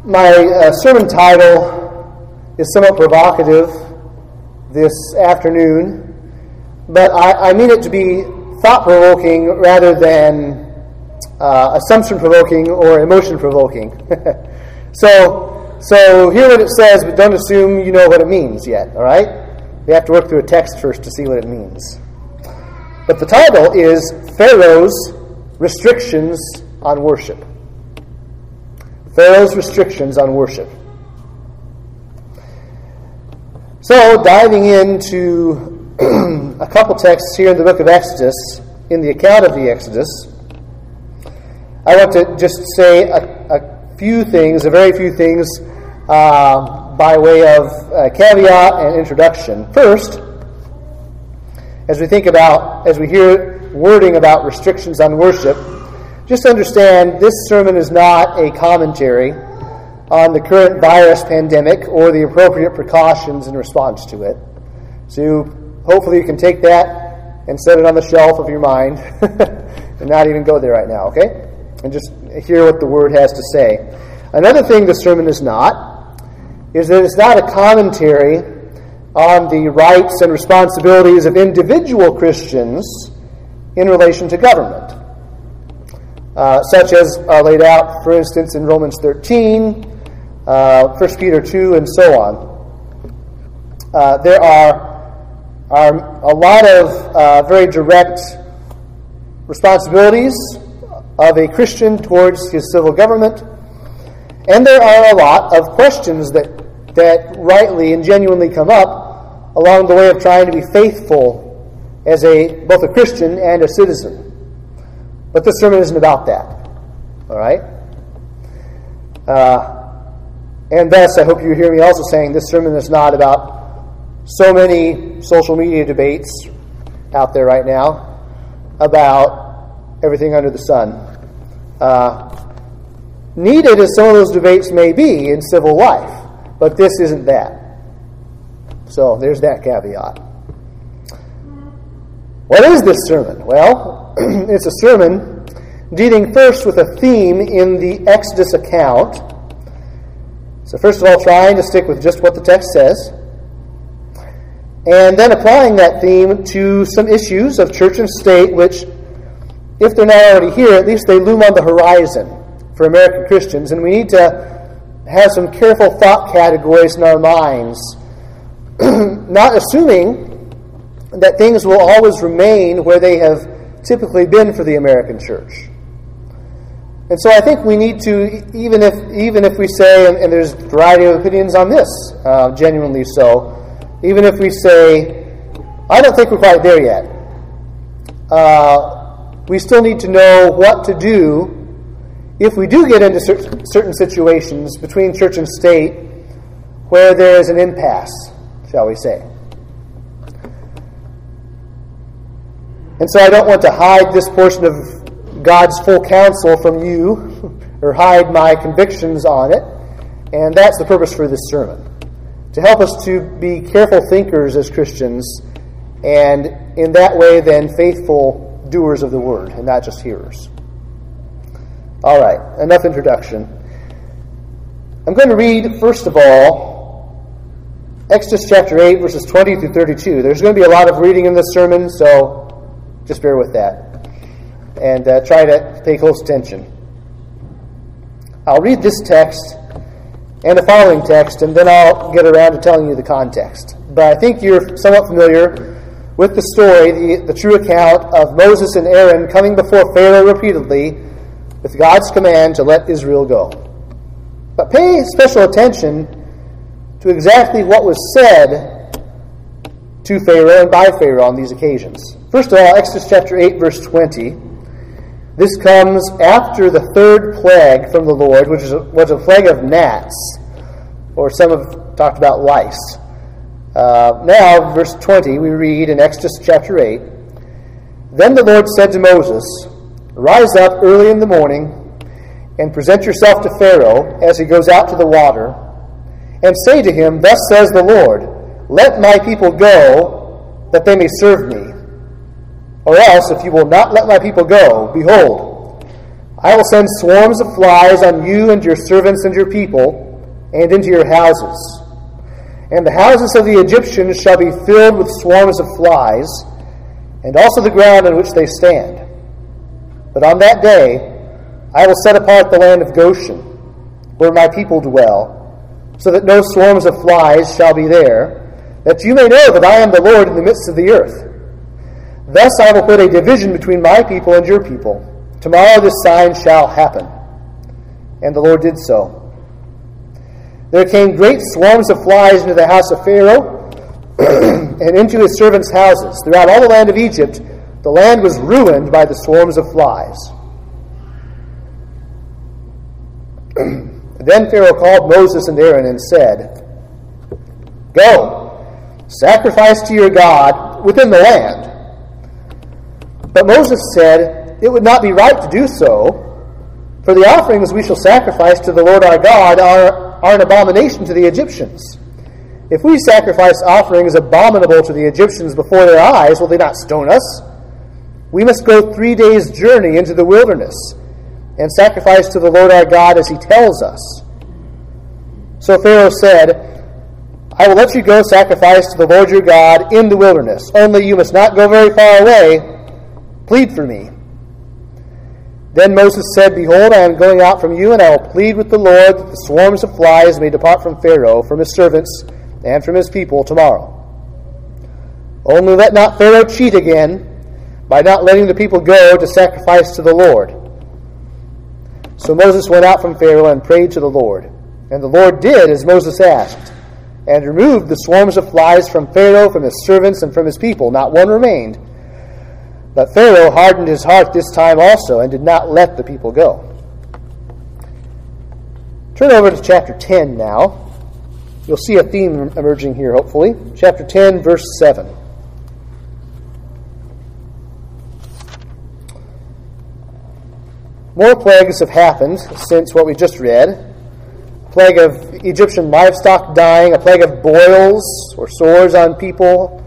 My sermon title is somewhat provocative this afternoon, but I mean it to be thought-provoking rather than assumption-provoking or emotion-provoking. So hear what it says, but don't assume you know what it means yet, all right? We have to work through a text first to see what it means. But the title is Pharaoh's Restrictions on Worship. Pharaoh's restrictions on worship. So, diving into a couple texts here in the book of Exodus, in the account of the Exodus, I want to just say a few things, a very few things, by way of caveat and introduction. First, as we hear wording about restrictions on worship, just understand this sermon is not a commentary on the current virus pandemic or the appropriate precautions in response to it. So hopefully you can take that and set it on the shelf of your mind and not even go there right now, okay? And just hear what the Word has to say. Another thing the sermon is not is that it's not a commentary on the rights and responsibilities of individual Christians in relation to government. Such as are laid out, for instance, in Romans 13, 1 Peter 2, and so on. There are a lot of very direct responsibilities of a Christian towards his civil government, and there are a lot of questions that rightly and genuinely come up along the way of trying to be faithful as both a Christian and a citizen. But this sermon isn't about that, all right? And thus, I hope you hear me also saying this sermon is not about so many social media debates out there right now about everything under the sun. Needed as some of those debates may be in civil life, but this isn't that. So there's that caveat. What is this sermon? Well, it's a sermon dealing first with a theme in the Exodus account. So first of all, trying to stick with just what the text says, and then applying that theme to some issues of church and state, which, if they're not already here, at least they loom on the horizon for American Christians, and we need to have some careful thought categories in our minds, not assuming that things will always remain where they have typically been for the American church. And so I think we need to, even if we say, and there's a variety of opinions on this, genuinely so, even if we say, I don't think we're quite there yet, we still need to know what to do if we do get into certain situations between church and state where there is an impasse, shall we say. And so I don't want to hide this portion of God's full counsel from you or hide my convictions on it. And that's the purpose for this sermon, to help us to be careful thinkers as Christians, and in that way then faithful doers of the word and not just hearers. All right, enough introduction. I'm going to read, first of all, Exodus chapter 8, verses 20 through 32. There's going to be a lot of reading in this sermon, so just bear with that. And try to pay close attention. I'll read this text and the following text, and then I'll get around to telling you the context. But I think you're somewhat familiar with the story, the true account of Moses and Aaron coming before Pharaoh repeatedly with God's command to let Israel go. But pay special attention to exactly what was said to Pharaoh and by Pharaoh on these occasions. First of all, Exodus chapter 8, verse 20. This comes after the third plague from the Lord, which was a plague of gnats, or some have talked about lice. Now, verse 20, we read in Exodus chapter 8, Then the Lord said to Moses, Rise up early in the morning, and present yourself to Pharaoh as he goes out to the water, and say to him, Thus says the Lord, Let my people go, that they may serve me. Or else, if you will not let my people go, behold, I will send swarms of flies on you and your servants and your people, and into your houses. And the houses of the Egyptians shall be filled with swarms of flies, and also the ground on which they stand. But on that day I will set apart the land of Goshen, where my people dwell, so that no swarms of flies shall be there, that you may know that I am the Lord in the midst of the earth. Thus I will put a division between my people and your people. Tomorrow this sign shall happen. And the Lord did so. There came great swarms of flies into the house of Pharaoh and into his servants' houses. Throughout all the land of Egypt, the land was ruined by the swarms of flies. Then Pharaoh called Moses and Aaron and said, Go, sacrifice to your God within the land. But Moses said, It would not be right to do so, for the offerings we shall sacrifice to the Lord our God are an abomination to the Egyptians. If we sacrifice offerings abominable to the Egyptians before their eyes, will they not stone us? We must go 3 days' journey into the wilderness and sacrifice to the Lord our God as he tells us. So Pharaoh said, I will let you go sacrifice to the Lord your God in the wilderness. Only you must not go very far away. Plead for me. Then Moses said, Behold, I am going out from you, and I will plead with the Lord that the swarms of flies may depart from Pharaoh, from his servants, and from his people tomorrow. Only let not Pharaoh cheat again by not letting the people go to sacrifice to the Lord. So Moses went out from Pharaoh and prayed to the Lord. And the Lord did as Moses asked, and removed the swarms of flies from Pharaoh, from his servants, and from his people. Not one remained. But Pharaoh hardened his heart this time also, and did not let the people go. Turn over to chapter 10 now. You'll see a theme emerging here, hopefully. Chapter 10, verse 7. More plagues have happened since what we just read. A plague of Egyptian livestock dying, a plague of boils or sores on people,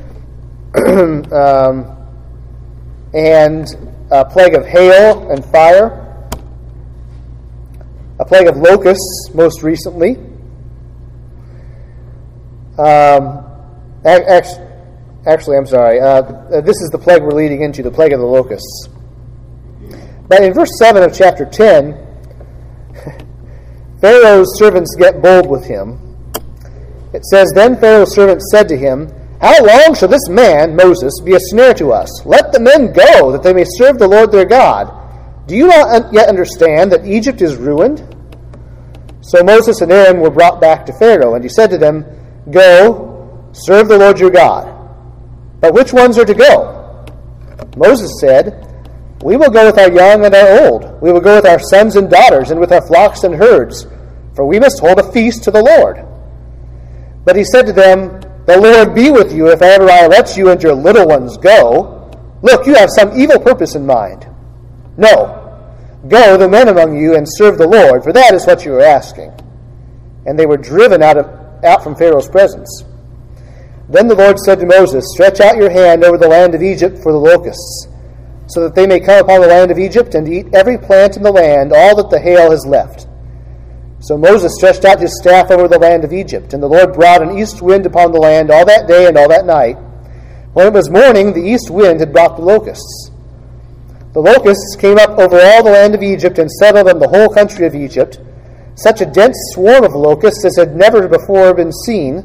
and a plague of hail and fire, a plague of locusts most recently. Actually, I'm sorry. This is the plague we're leading into, the plague of the locusts. But in verse 7 of chapter 10, Pharaoh's servants get bold with him. It says, Then Pharaoh's servants said to him, How long shall this man, Moses, be a snare to us? Let the men go, that they may serve the Lord their God. Do you not yet understand that Egypt is ruined? So Moses and Aaron were brought back to Pharaoh, and he said to them, Go, serve the Lord your God. But which ones are to go? Moses said, We will go with our young and our old. We will go with our sons and daughters, and with our flocks and herds, for we must hold a feast to the Lord. But he said to them, The Lord be with you if ever I let you and your little ones go. Look, you have some evil purpose in mind. No, go, the men among you, and serve the Lord, for that is what you are asking. And they were driven out from Pharaoh's presence. Then the Lord said to Moses, Stretch out your hand over the land of Egypt for the locusts, so that they may come upon the land of Egypt and eat every plant in the land, all that the hail has left. So Moses stretched out his staff over the land of Egypt, and the Lord brought an east wind upon the land all that day and all that night. When it was morning, the east wind had brought the locusts. The locusts came up over all the land of Egypt and settled on the whole country of Egypt, such a dense swarm of locusts as had never before been seen,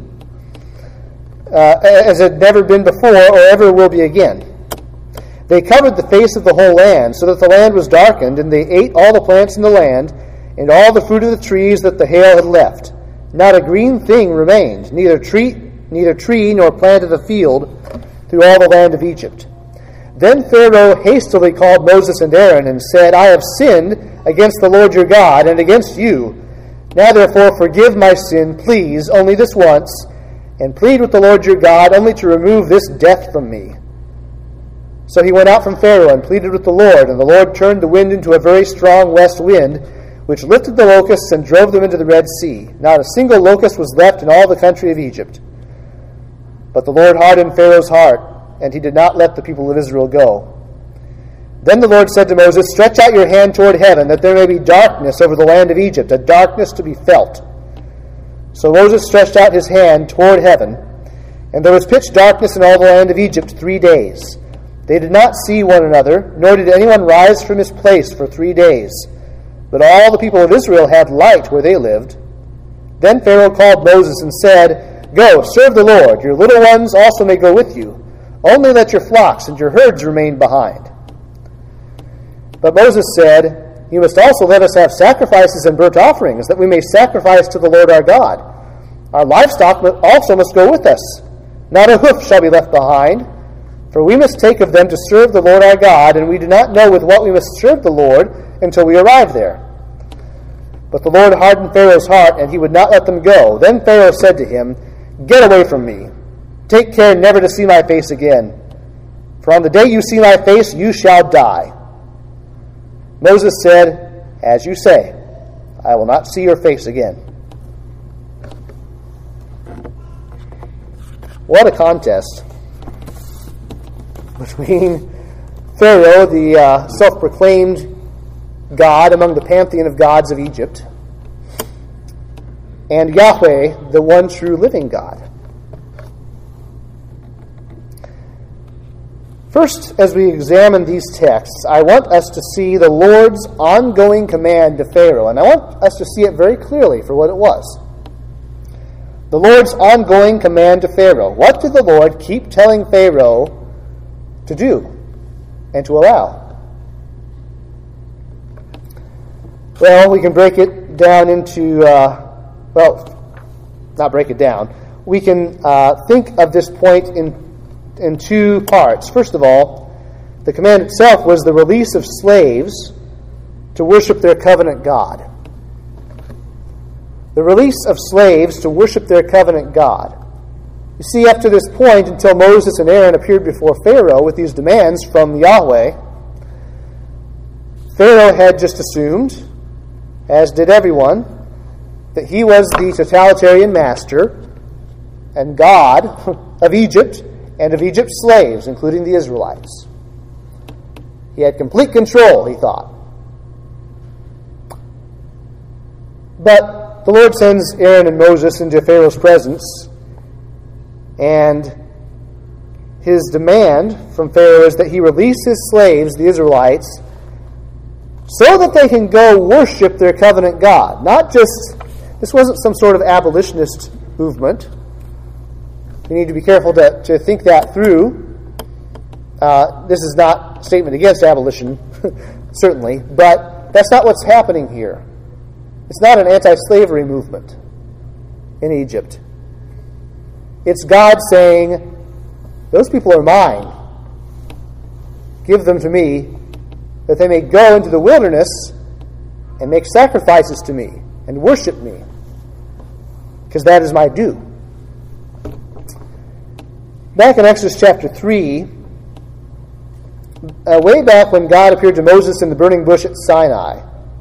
as had never been before or ever will be again. They covered the face of the whole land, so that the land was darkened, and they ate all the plants in the land, and all the fruit of the trees that the hail had left. Not a green thing remained, neither tree nor plant of the field, through all the land of Egypt. Then Pharaoh hastily called Moses and Aaron, and said, I have sinned against the Lord your God, and against you. Now therefore forgive my sin, please, only this once, and plead with the Lord your God, only to remove this death from me. So he went out from Pharaoh and pleaded with the Lord, and the Lord turned the wind into a very strong west wind, which lifted the locusts and drove them into the Red Sea. Not a single locust was left in all the country of Egypt. But the Lord hardened Pharaoh's heart, and he did not let the people of Israel go. Then the Lord said to Moses, "Stretch out your hand toward heaven, that there may be darkness over the land of Egypt, a darkness to be felt." So Moses stretched out his hand toward heaven, and there was pitch darkness in all the land of Egypt 3 days. They did not see one another, nor did anyone rise from his place for 3 days. But all the people of Israel had light where they lived. Then Pharaoh called Moses and said, "Go, serve the Lord. Your little ones also may go with you. Only let your flocks and your herds remain behind." But Moses said, "You must also let us have sacrifices and burnt offerings, that we may sacrifice to the Lord our God. Our livestock also must go with us. Not a hoof shall be left behind, for we must take of them to serve the Lord our God, and we do not know with what we must serve the Lord until we arrive there." But the Lord hardened Pharaoh's heart, and he would not let them go. Then Pharaoh said to him, "Get away from me. Take care never to see my face again. For on the day you see my face, you shall die." Moses said, "As you say, I will not see your face again." What a contest between Pharaoh, the self-proclaimed God among the pantheon of gods of Egypt, and Yahweh, the one true living God. First, as we examine these texts, I want us to see the Lord's ongoing command to Pharaoh, and I want us to see it very clearly for what it was. The Lord's ongoing command to Pharaoh. What did the Lord keep telling Pharaoh to do and to allow? Well, we can break it down into, not break it down. We can think of this point in 2 parts. First of all, the command itself was the release of slaves to worship their covenant God. The release of slaves to worship their covenant God. You see, up to this point, until Moses and Aaron appeared before Pharaoh with these demands from Yahweh, Pharaoh had just assumed, as did everyone, that he was the totalitarian master and God of Egypt and of Egypt's slaves, including the Israelites. He had complete control, he thought. But the Lord sends Aaron and Moses into Pharaoh's presence, and his demand from Pharaoh is that he release his slaves, the Israelites, so that they can go worship their covenant God. Not just, this wasn't some sort of abolitionist movement. We need to be careful to think that through. This is not a statement against abolition, certainly, but that's not what's happening here. It's not an anti-slavery movement in Egypt. It's God saying, those people are mine. Give them to me, that they may go into the wilderness and make sacrifices to me and worship me, because that is my due. Back in Exodus chapter 3, way back when God appeared to Moses in the burning bush at Sinai,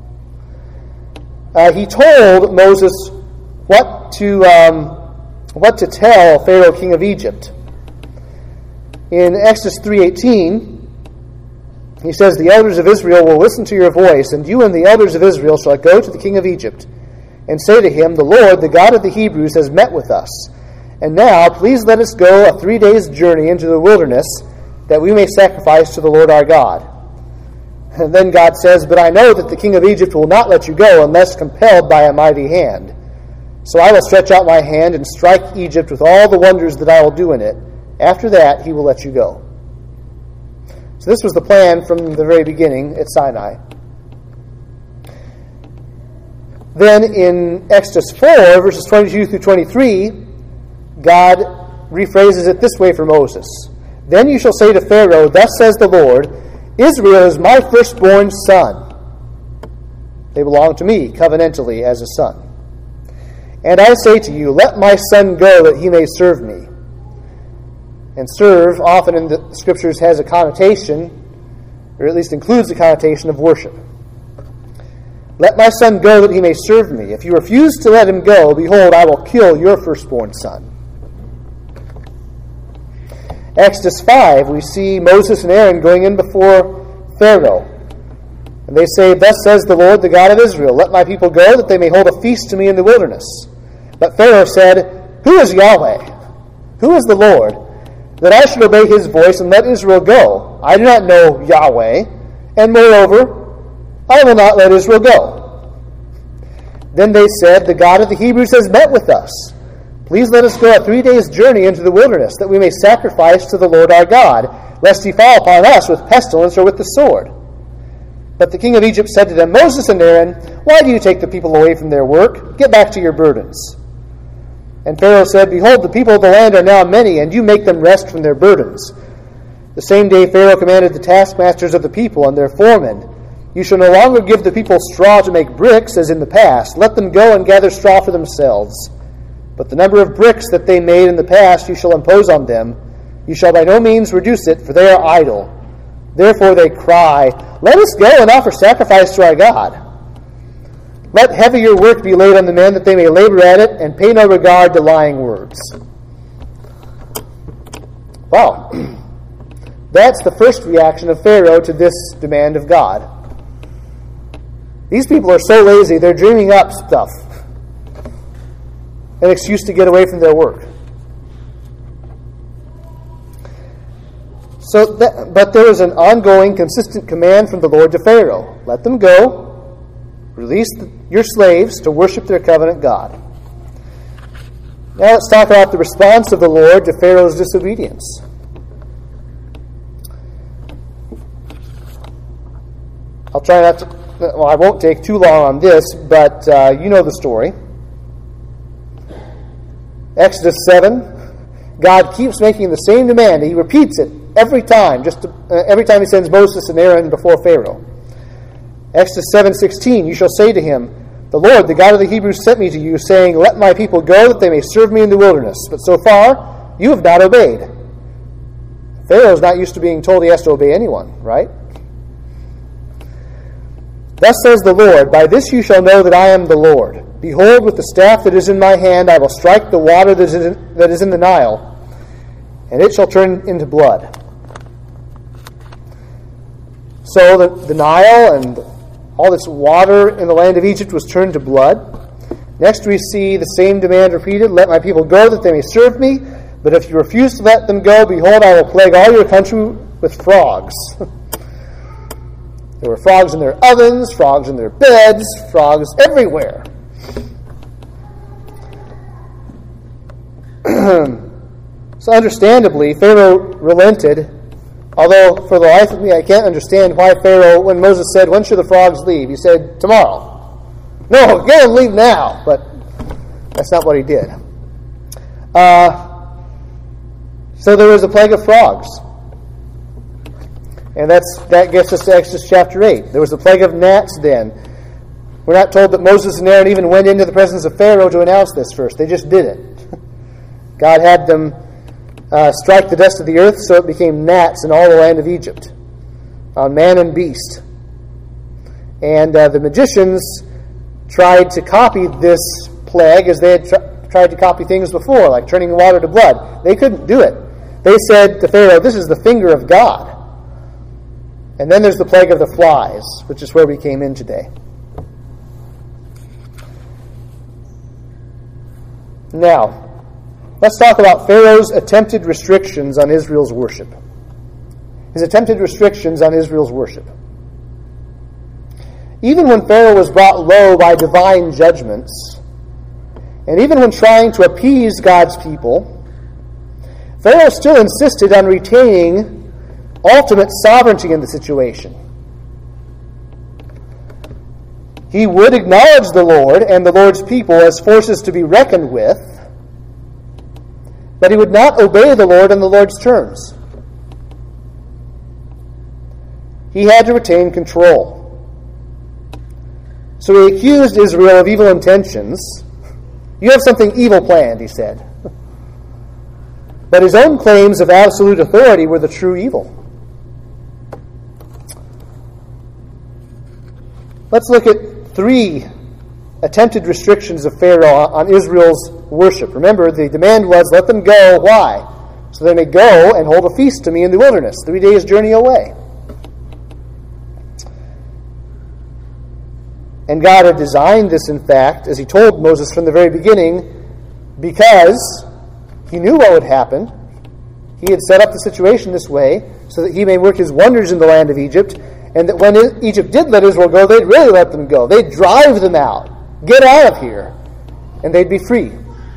he told Moses what to tell Pharaoh, king of Egypt. In Exodus 3:18, he says, "The elders of Israel will listen to your voice, and you and the elders of Israel shall go to the king of Egypt and say to him, 'The Lord, the God of the Hebrews, has met with us. And now, please let us go a 3 days' journey into the wilderness, that we may sacrifice to the Lord our God.' And then God says, 'But I know that the king of Egypt will not let you go unless compelled by a mighty hand. So I will stretch out my hand and strike Egypt with all the wonders that I will do in it. After that, he will let you go.'" So this was the plan from the very beginning at Sinai. Then in Exodus 4, verses 22 through 23, God rephrases it this way for Moses. "Then you shall say to Pharaoh, 'Thus says the Lord, Israel is my firstborn son. They belong to me covenantally as a son. And I say to you, let my son go that he may serve me.'" And serve, often in the Scriptures, has a connotation, or at least includes the connotation of worship. "Let my son go that he may serve me. If you refuse to let him go, behold, I will kill your firstborn son." Exodus 5, we see Moses and Aaron going in before Pharaoh. And they say, Thus says the Lord, the God of Israel, Let my people go, that they may hold a feast to me in the wilderness. But Pharaoh said, Who is Yahweh? Who is the Lord, that I should obey his voice and let Israel go? I do not know Yahweh, and moreover, I will not let Israel go. Then they said, The God of the Hebrews has met with us. Please let us go a 3 days' journey into the wilderness, that we may sacrifice to the Lord our God, lest he fall upon us with pestilence or with the sword. But the king of Egypt said to them, Moses and Aaron, why do you take the people away from their work? Get back to your burdens. And Pharaoh said, Behold, the people of the land are now many, and you make them rest from their burdens. The same day Pharaoh commanded the taskmasters of the people and their foremen, You shall no longer give the people straw to make bricks, as in the past. Let them go and gather straw for themselves. But the number of bricks that they made in the past you shall impose on them. You shall by no means reduce it, for they are idle. Therefore they cry, Let us go and offer sacrifice to our God. Let heavier work be laid on the men, that they may labor at it, and pay no regard to lying words. Wow. That's the first reaction of Pharaoh to this demand of God. These people are so lazy, they're dreaming up stuff. An excuse to get away from their work. But there is an ongoing, consistent command from the Lord to Pharaoh. Let them go. Release your slaves to worship their covenant God. Now let's talk about the response of the Lord to Pharaoh's disobedience. I'll try not to... Well, I won't take too long on this, but you know the story. Exodus 7, God keeps making the same demand. He repeats it every time, every time he sends Moses and Aaron before Pharaoh. Exodus 7:16, You shall say to him, The Lord, the God of the Hebrews, sent me to you, saying, Let my people go, that they may serve me in the wilderness. But so far, you have not obeyed. Pharaoh's not used to being told he has to obey anyone, right? Thus says the Lord, By this you shall know that I am the Lord. Behold, with the staff that is in my hand, I will strike the water that is in the Nile, and it shall turn into blood. So the Nile and all this water in the land of Egypt was turned to blood. Next we see the same demand repeated, Let my people go, that they may serve me. But if you refuse to let them go, behold, I will plague all your country with frogs. There were frogs in their ovens, frogs in their beds, frogs everywhere. So understandably, Pharaoh relented, although for the life of me I can't understand why Pharaoh, when Moses said, When should the frogs leave? He said, Tomorrow. No, get them, leave now. But that's not what he did. So there was a plague of frogs. And that gets us to Exodus chapter 8. There was a plague of gnats then. We're not told that Moses and Aaron even went into the presence of Pharaoh to announce this first. They just did it. God had them strike the dust of the earth, so it became gnats in all the land of Egypt, on man and beast. And the magicians tried to copy this plague as they had tried to copy things before, like turning water to blood. They couldn't do it. They said to Pharaoh, This is the finger of God. And then there's the plague of the flies, which is where we came in today. Now, let's talk about Pharaoh's attempted restrictions on Israel's worship. His attempted restrictions on Israel's worship. Even when Pharaoh was brought low by divine judgments, and even when trying to appease God's people, Pharaoh still insisted on retaining ultimate sovereignty in the situation. He would acknowledge the Lord and the Lord's people as forces to be reckoned with, but he would not obey the Lord on the Lord's terms. He had to retain control. So he accused Israel of evil intentions. You have something evil planned, he said. But his own claims of absolute authority were the true evil. Let's look at 3 attempted restrictions of Pharaoh on Israel's worship. Remember, the demand was, let them go. Why? So they may go and hold a feast to me in the wilderness, 3 days' journey away. And God had designed this, in fact, as he told Moses from the very beginning, because he knew what would happen. He had set up the situation this way so that he may work his wonders in the land of Egypt, and that when Egypt did let Israel go, they'd really let them go. They'd drive them out. Get out of here. And they'd be free.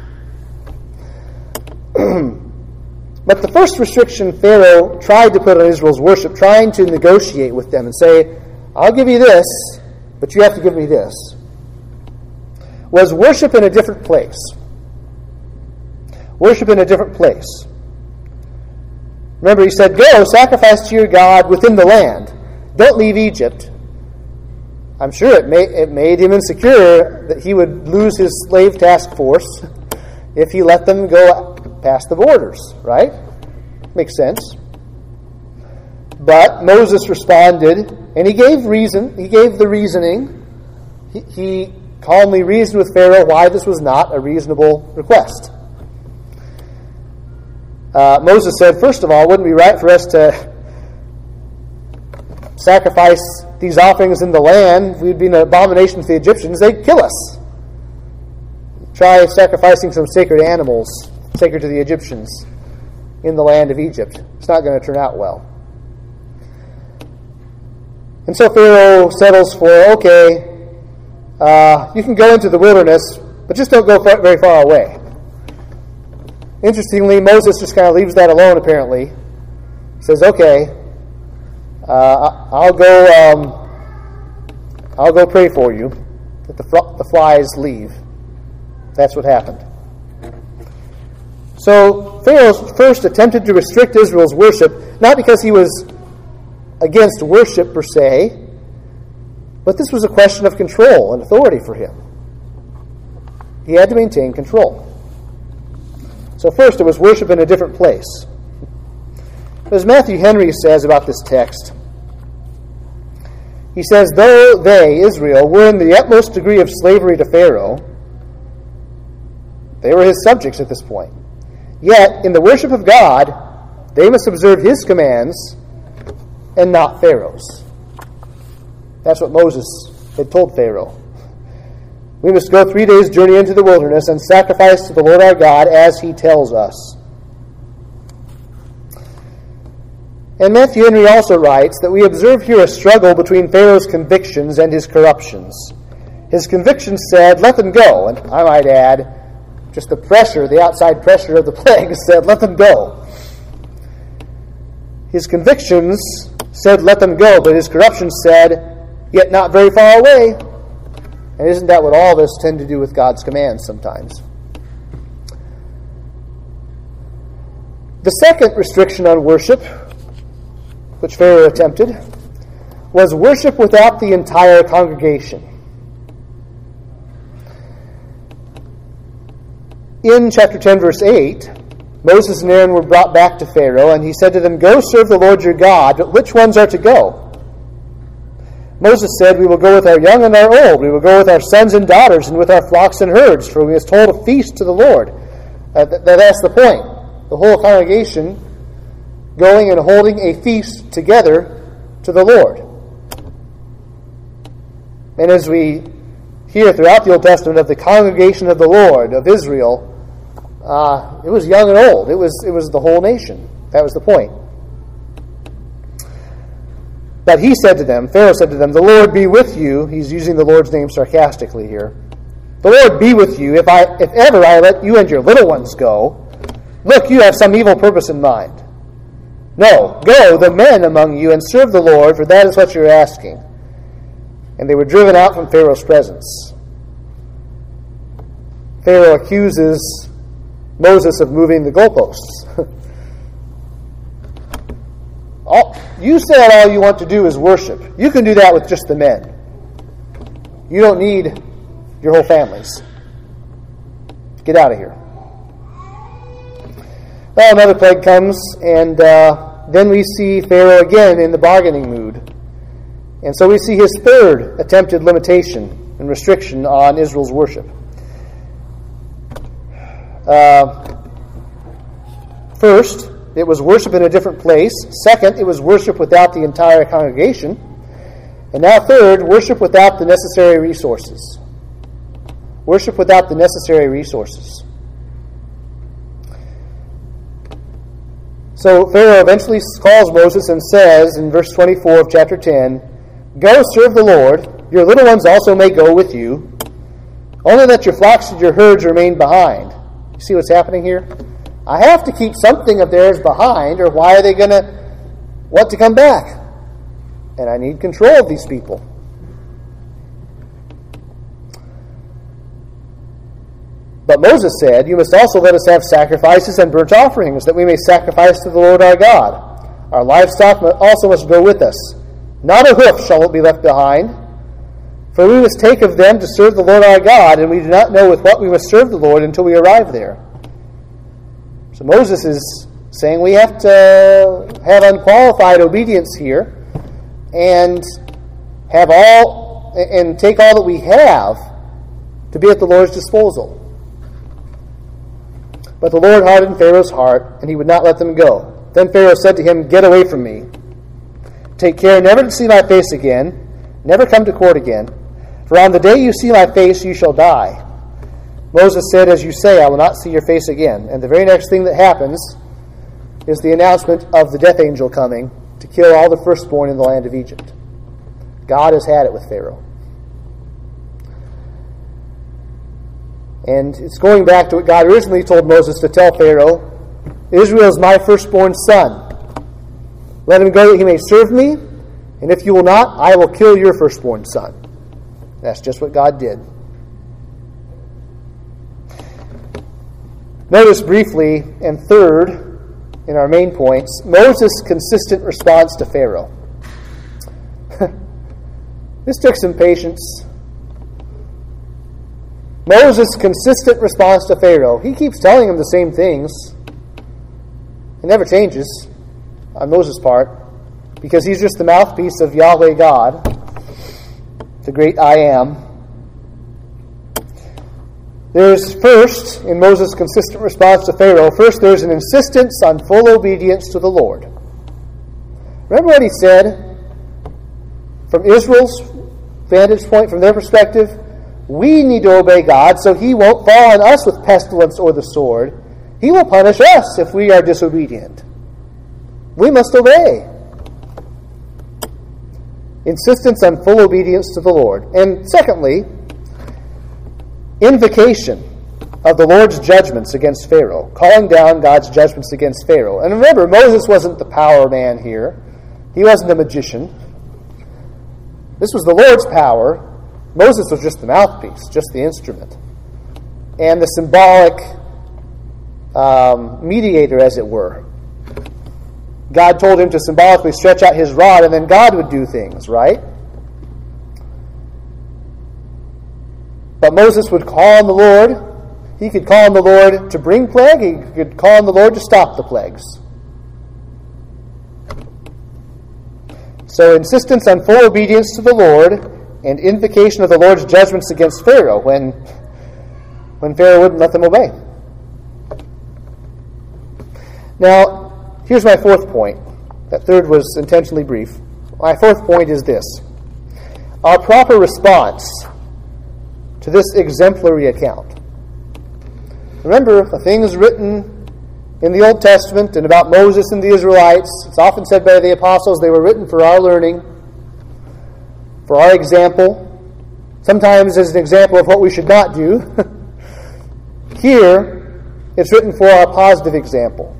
But the first restriction Pharaoh tried to put on Israel's worship, trying to negotiate with them and say, I'll give you this, but you have to give me this, was worship in a different place. Worship in a different place. Remember, he said, go, sacrifice to your God within the land. Don't leave Egypt. I'm sure it made him insecure that he would lose his slave task force if he let them go past the borders, right? Makes sense. But Moses responded, and he gave reason. He gave the reasoning. He calmly reasoned with Pharaoh why this was not a reasonable request. Moses said, first of all, wouldn't it be right for us to sacrifice these offerings in the land? We'd be an abomination to the Egyptians. They'd kill us. Try sacrificing some sacred animals, sacred to the Egyptians, in the land of Egypt. It's not going to turn out well. And so Pharaoh settles for, okay, you can go into the wilderness, but just don't go very far away. Interestingly, Moses just kind of leaves that alone, apparently. He says, okay, I'll go pray for you that the flies leave. That's what happened. So Pharaoh first attempted to restrict Israel's worship, not because he was against worship per se, but this was a question of control and authority for him. He had to maintain control. So first, it was worship in a different place. As Matthew Henry says about this text, he says, though they, Israel, were in the utmost degree of slavery to Pharaoh, they were his subjects at this point. Yet, in the worship of God, they must observe his commands and not Pharaoh's. That's what Moses had told Pharaoh. We must go 3 days' journey into the wilderness and sacrifice to the Lord our God as he tells us. And Matthew Henry also writes that we observe here a struggle between Pharaoh's convictions and his corruptions. His convictions said, let them go. And I might add, just the pressure, the outside pressure of the plague said, let them go. His convictions said, let them go, but his corruption said, yet not very far away. And isn't that what all of us tend to do with God's commands sometimes? The second restriction on worship, which Pharaoh attempted, was worship without the entire congregation. In chapter 10, verse 8, Moses and Aaron were brought back to Pharaoh, and he said to them, go serve the Lord your God, but which ones are to go? Moses said, we will go with our young and our old. We will go with our sons and daughters and with our flocks and herds, for we must hold a feast to the Lord. That's the point. The whole congregation going and holding a feast together to the Lord. And as we hear throughout the Old Testament of the congregation of the Lord, of Israel, it was young and old. It was the whole nation. That was the point. But he said to them, Pharaoh said to them, the Lord be with you. He's using the Lord's name sarcastically here. The Lord be with you if ever I let you and your little ones go. Look, you have some evil purpose in mind. No, go, the men among you, and serve the Lord, for that is what you're asking. And they were driven out from Pharaoh's presence. Pharaoh accuses Moses of moving the goalposts. You said all you want to do is worship. You can do that with just the men. You don't need your whole families. Get out of here. Well, another plague comes, and then we see Pharaoh again in the bargaining mood. And so we see his third attempted limitation and restriction on Israel's worship. First, it was worship in a different place. Second, it was worship without the entire congregation. And now third, worship without the necessary resources. Worship without the necessary resources. So Pharaoh eventually calls Moses and says in verse 24 of chapter 10, "Go serve the Lord, your little ones also may go with you, only let your flocks and your herds remain behind." You see what's happening here? I have to keep something of theirs behind, or why are they going to want to come back? And I need control of these people. But Moses said, "You must also let us have sacrifices and burnt offerings, that we may sacrifice to the Lord our God. Our livestock also must go with us. Not a hoof shall be left behind. For we must take of them to serve the Lord our God, and we do not know with what we must serve the Lord until we arrive there." So Moses is saying we have to have unqualified obedience here and take all that we have to be at the Lord's disposal. But the Lord hardened Pharaoh's heart, and he would not let them go. Then Pharaoh said to him, "Get away from me. Take care never to see my face again. Never come to court again. For on the day you see my face, you shall die." Moses said, "As you say, I will not see your face again." And the very next thing that happens is the announcement of the death angel coming to kill all the firstborn in the land of Egypt. God has had it with Pharaoh. And it's going back to what God originally told Moses to tell Pharaoh, "Israel is my firstborn son. Let him go that he may serve me, and if you will not, I will kill your firstborn son." That's just what God did. Notice briefly, and third, in our main points, Moses' consistent response to Pharaoh. This took some patience. Moses' consistent response to Pharaoh. He keeps telling him the same things. It never changes on Moses' part, because he's just the mouthpiece of Yahweh God, the great I Am. There's first, in Moses' consistent response to Pharaoh, first there's an insistence on full obedience to the Lord. Remember what he said? From Israel's vantage point, from their perspective, we need to obey God so he won't fall on us with pestilence or the sword. He will punish us if we are disobedient. We must obey. Insistence on full obedience to the Lord. And secondly, invocation of the Lord's judgments against Pharaoh, calling down God's judgments against Pharaoh. And remember, Moses wasn't the power man here. He wasn't a magician. This was the Lord's power. Moses was just the mouthpiece, just the instrument. And the symbolic mediator, as it were. God told him to symbolically stretch out his rod, and then God would do things, right? But Moses would call on the Lord. He could call on the Lord to bring plague. He could call on the Lord to stop the plagues. So insistence on full obedience to the Lord and invocation of the Lord's judgments against Pharaoh when Pharaoh wouldn't let them obey. Now, here's my fourth point. That third was intentionally brief. My fourth point is this. Our proper response to this exemplary account. Remember, the things written in the Old Testament and about Moses and the Israelites, it's often said by the apostles, they were written for our learning, for our example, sometimes as an example of what we should not do. Here, it's written for our positive example.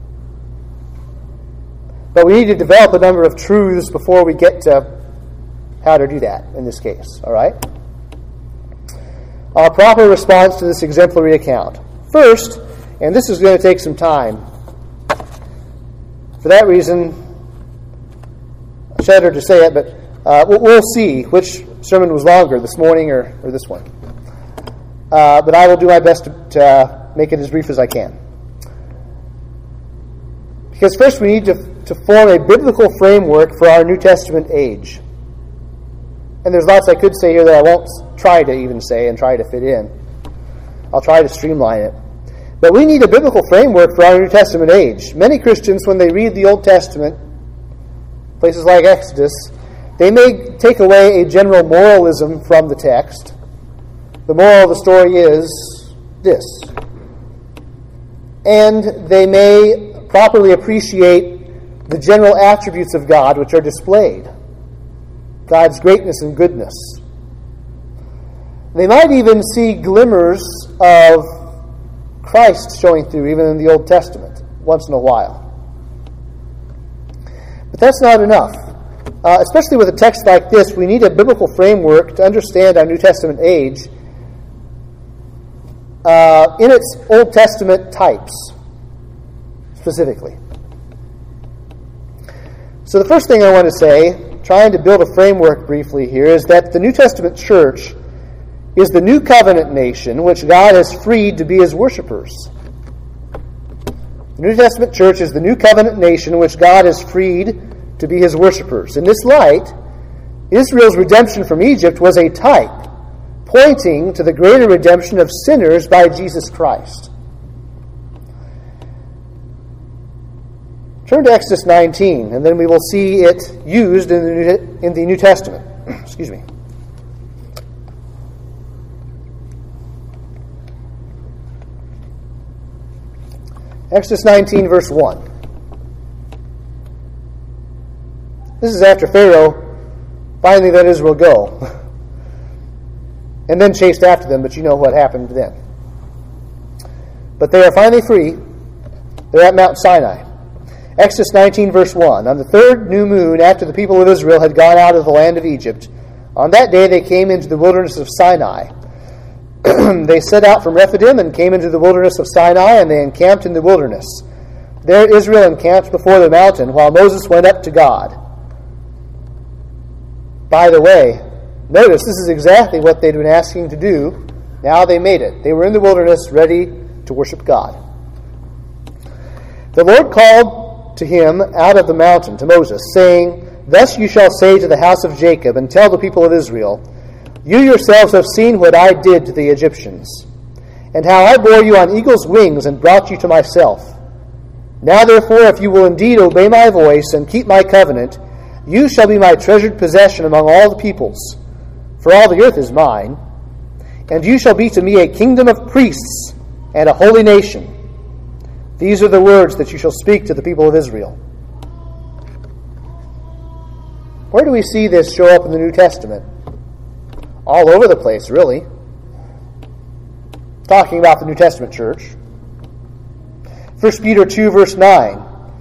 But we need to develop a number of truths before we get to how to do that in this case, all right? Our proper response to this exemplary account. First, and this is going to take some time. For that reason, I shudder to say it, but we'll see which sermon was longer, this morning or this one. But I will do my best to make it as brief as I can. Because first we need to form a biblical framework for our New Testament age. And there's lots I could say here that I won't try to even say and try to fit in. I'll try to streamline it. But we need a biblical framework for our New Testament age. Many Christians, when they read the Old Testament, places like Exodus, They may take away a general moralism from the text. The moral of the story is this. And they may properly appreciate the general attributes of God which are displayed. God's greatness and goodness. They might even see glimmers of Christ showing through, even in the Old Testament, once in a while. But that's not enough. Especially with a text like this, we need a biblical framework to understand our New Testament age in its Old Testament types, specifically. So the first thing I want to say, trying to build a framework briefly here, is that the New Testament church is the new covenant nation which God has freed to be his worshipers. The New Testament church is the new covenant nation which God has freed to be his worshipers. In this light, Israel's redemption from Egypt was a type pointing to the greater redemption of sinners by Jesus Christ. Turn to Exodus 19, and then we will see it used in the New Testament. Excuse me. Exodus 19, verse 1. This is after Pharaoh finally let Israel go, and then chased after them, but you know what happened then. But they are finally free. They're at Mount Sinai. Exodus 19, verse 1. On the third new moon, after the people of Israel had gone out of the land of Egypt, on that day they came into the wilderness of Sinai. They set out from Rephidim and came into the wilderness of Sinai, and they encamped in the wilderness. There Israel encamped before the mountain, while Moses went up to God. By the way, notice this is exactly what they'd been asking to do. Now they made it. They were in the wilderness ready to worship God. The Lord called to him out of the mountain, to Moses, saying, Thus you shall say to the house of Jacob, and tell the people of Israel, You yourselves have seen what I did to the Egyptians, and how I bore you on eagle's wings and brought you to myself. Now therefore, if you will indeed obey my voice and keep my covenant, you shall be my treasured possession among all the peoples, for all the earth is mine, and you shall be to me a kingdom of priests and a holy nation. These are the words that you shall speak to the people of Israel. Where do we see this show up in the New Testament? All over the place, really. Talking about the New Testament church. 1 Peter 2, verse 9.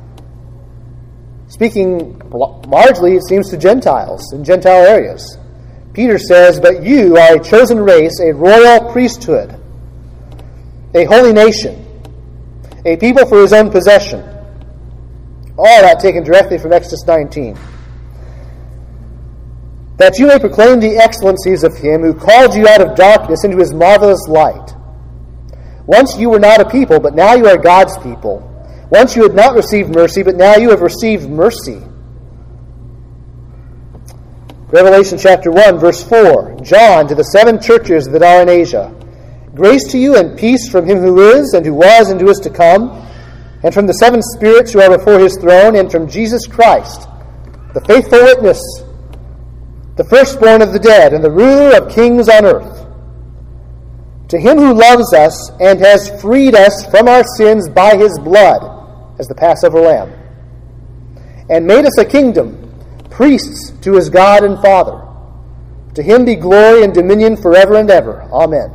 Speaking largely, it seems, to Gentiles in Gentile areas. Peter says, But you are a chosen race, a royal priesthood, a holy nation, a people for his own possession. All that taken directly from Exodus 19. That you may proclaim the excellencies of him who called you out of darkness into his marvelous light. Once you were not a people, but now you are God's people. Once you had not received mercy, but now you have received mercy. Revelation chapter 1, verse 4. John, to the 7 churches that are in Asia. Grace to you and peace from him who is, and who was, and who is to come, and from the 7 spirits who are before his throne, and from Jesus Christ, the faithful witness, the firstborn of the dead, and the ruler of kings on earth. To him who loves us and has freed us from our sins by his blood, as the Passover lamb, and made us a kingdom, priests to his God and Father. To him be glory and dominion forever and ever. Amen.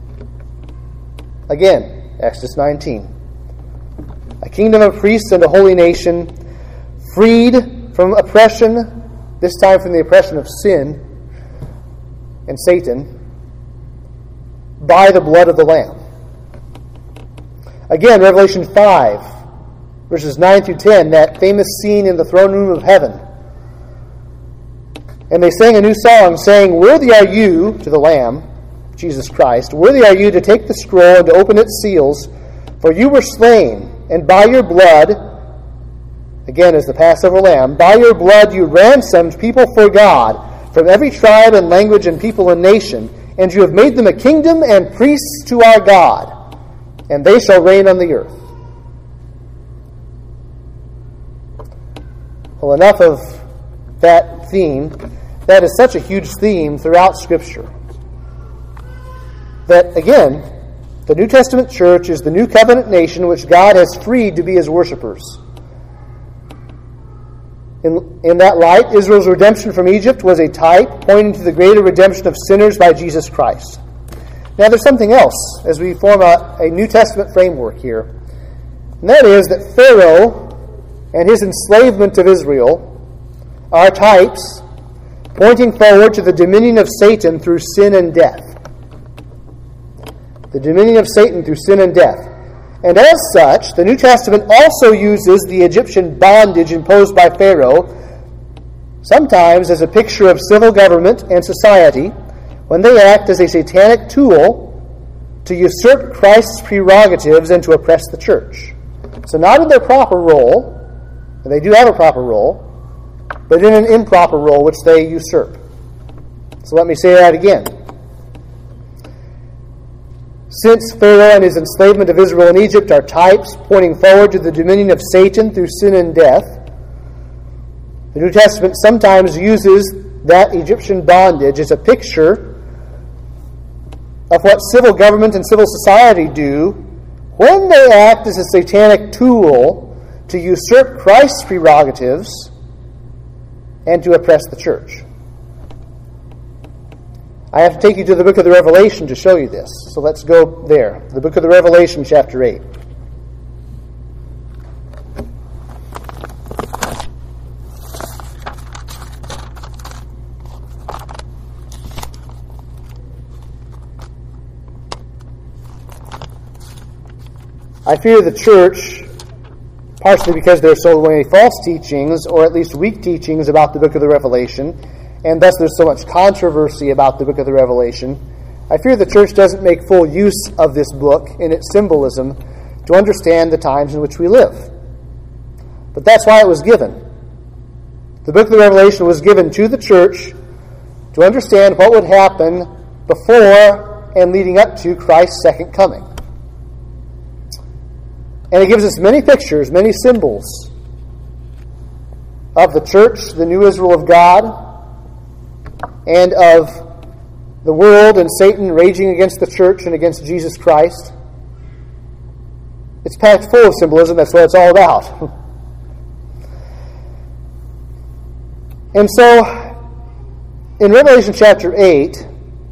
Again, Exodus 19. A kingdom of priests and a holy nation, freed from oppression, this time from the oppression of sin and Satan, by the blood of the Lamb. Again, Revelation 5, verses 9 through 10, that famous scene in the throne room of heaven. And they sang a new song, saying, Worthy are you, to the Lamb, Jesus Christ, worthy are you to take the scroll and to open its seals, for you were slain, and by your blood, again as the Passover lamb, by your blood you ransomed people for God, from every tribe and language and people and nation, and you have made them a kingdom and priests to our God, and they shall reign on the earth. Well, enough of that theme. that is such a huge theme throughout Scripture. That, again, the New Testament church is the new covenant nation which God has freed to be His worshipers. In that light, Israel's redemption from Egypt was a type pointing to the greater redemption of sinners by Jesus Christ. Now there's something else as we form a New Testament framework here. And that is that Pharaoh and his enslavement of Israel are types pointing forward to the dominion of Satan through sin and death. The dominion of Satan through sin and death. And as such, the New Testament also uses the Egyptian bondage imposed by Pharaoh, sometimes as a picture of civil government and society, when they act as a satanic tool to usurp Christ's prerogatives and to oppress the church. So not in their proper role, and they do have a proper role, but in an improper role which they usurp. So let me say that again. Since Pharaoh and his enslavement of Israel in Egypt are types pointing forward to the dominion of Satan through sin and death, the New Testament sometimes uses that Egyptian bondage as a picture of what civil government and civil society do when they act as a satanic tool to usurp Christ's prerogatives and to oppress the church. I have to take you to the book of the Revelation to show you this. So let's go there. The book of the Revelation, chapter 8. I fear the church, partially because there are so many false teachings, or at least weak teachings about the book of the Revelation, and thus there's so much controversy about the book of the Revelation. I fear the church doesn't make full use of this book in its symbolism to understand the times in which we live. But that's why it was given. The book of the Revelation was given to the church to understand what would happen before and leading up to Christ's second coming. And it gives us many pictures, many symbols of the church, the new Israel of God, and of the world and Satan raging against the church and against Jesus Christ. It's packed full of symbolism. That's what it's all about. And so, in Revelation chapter 8,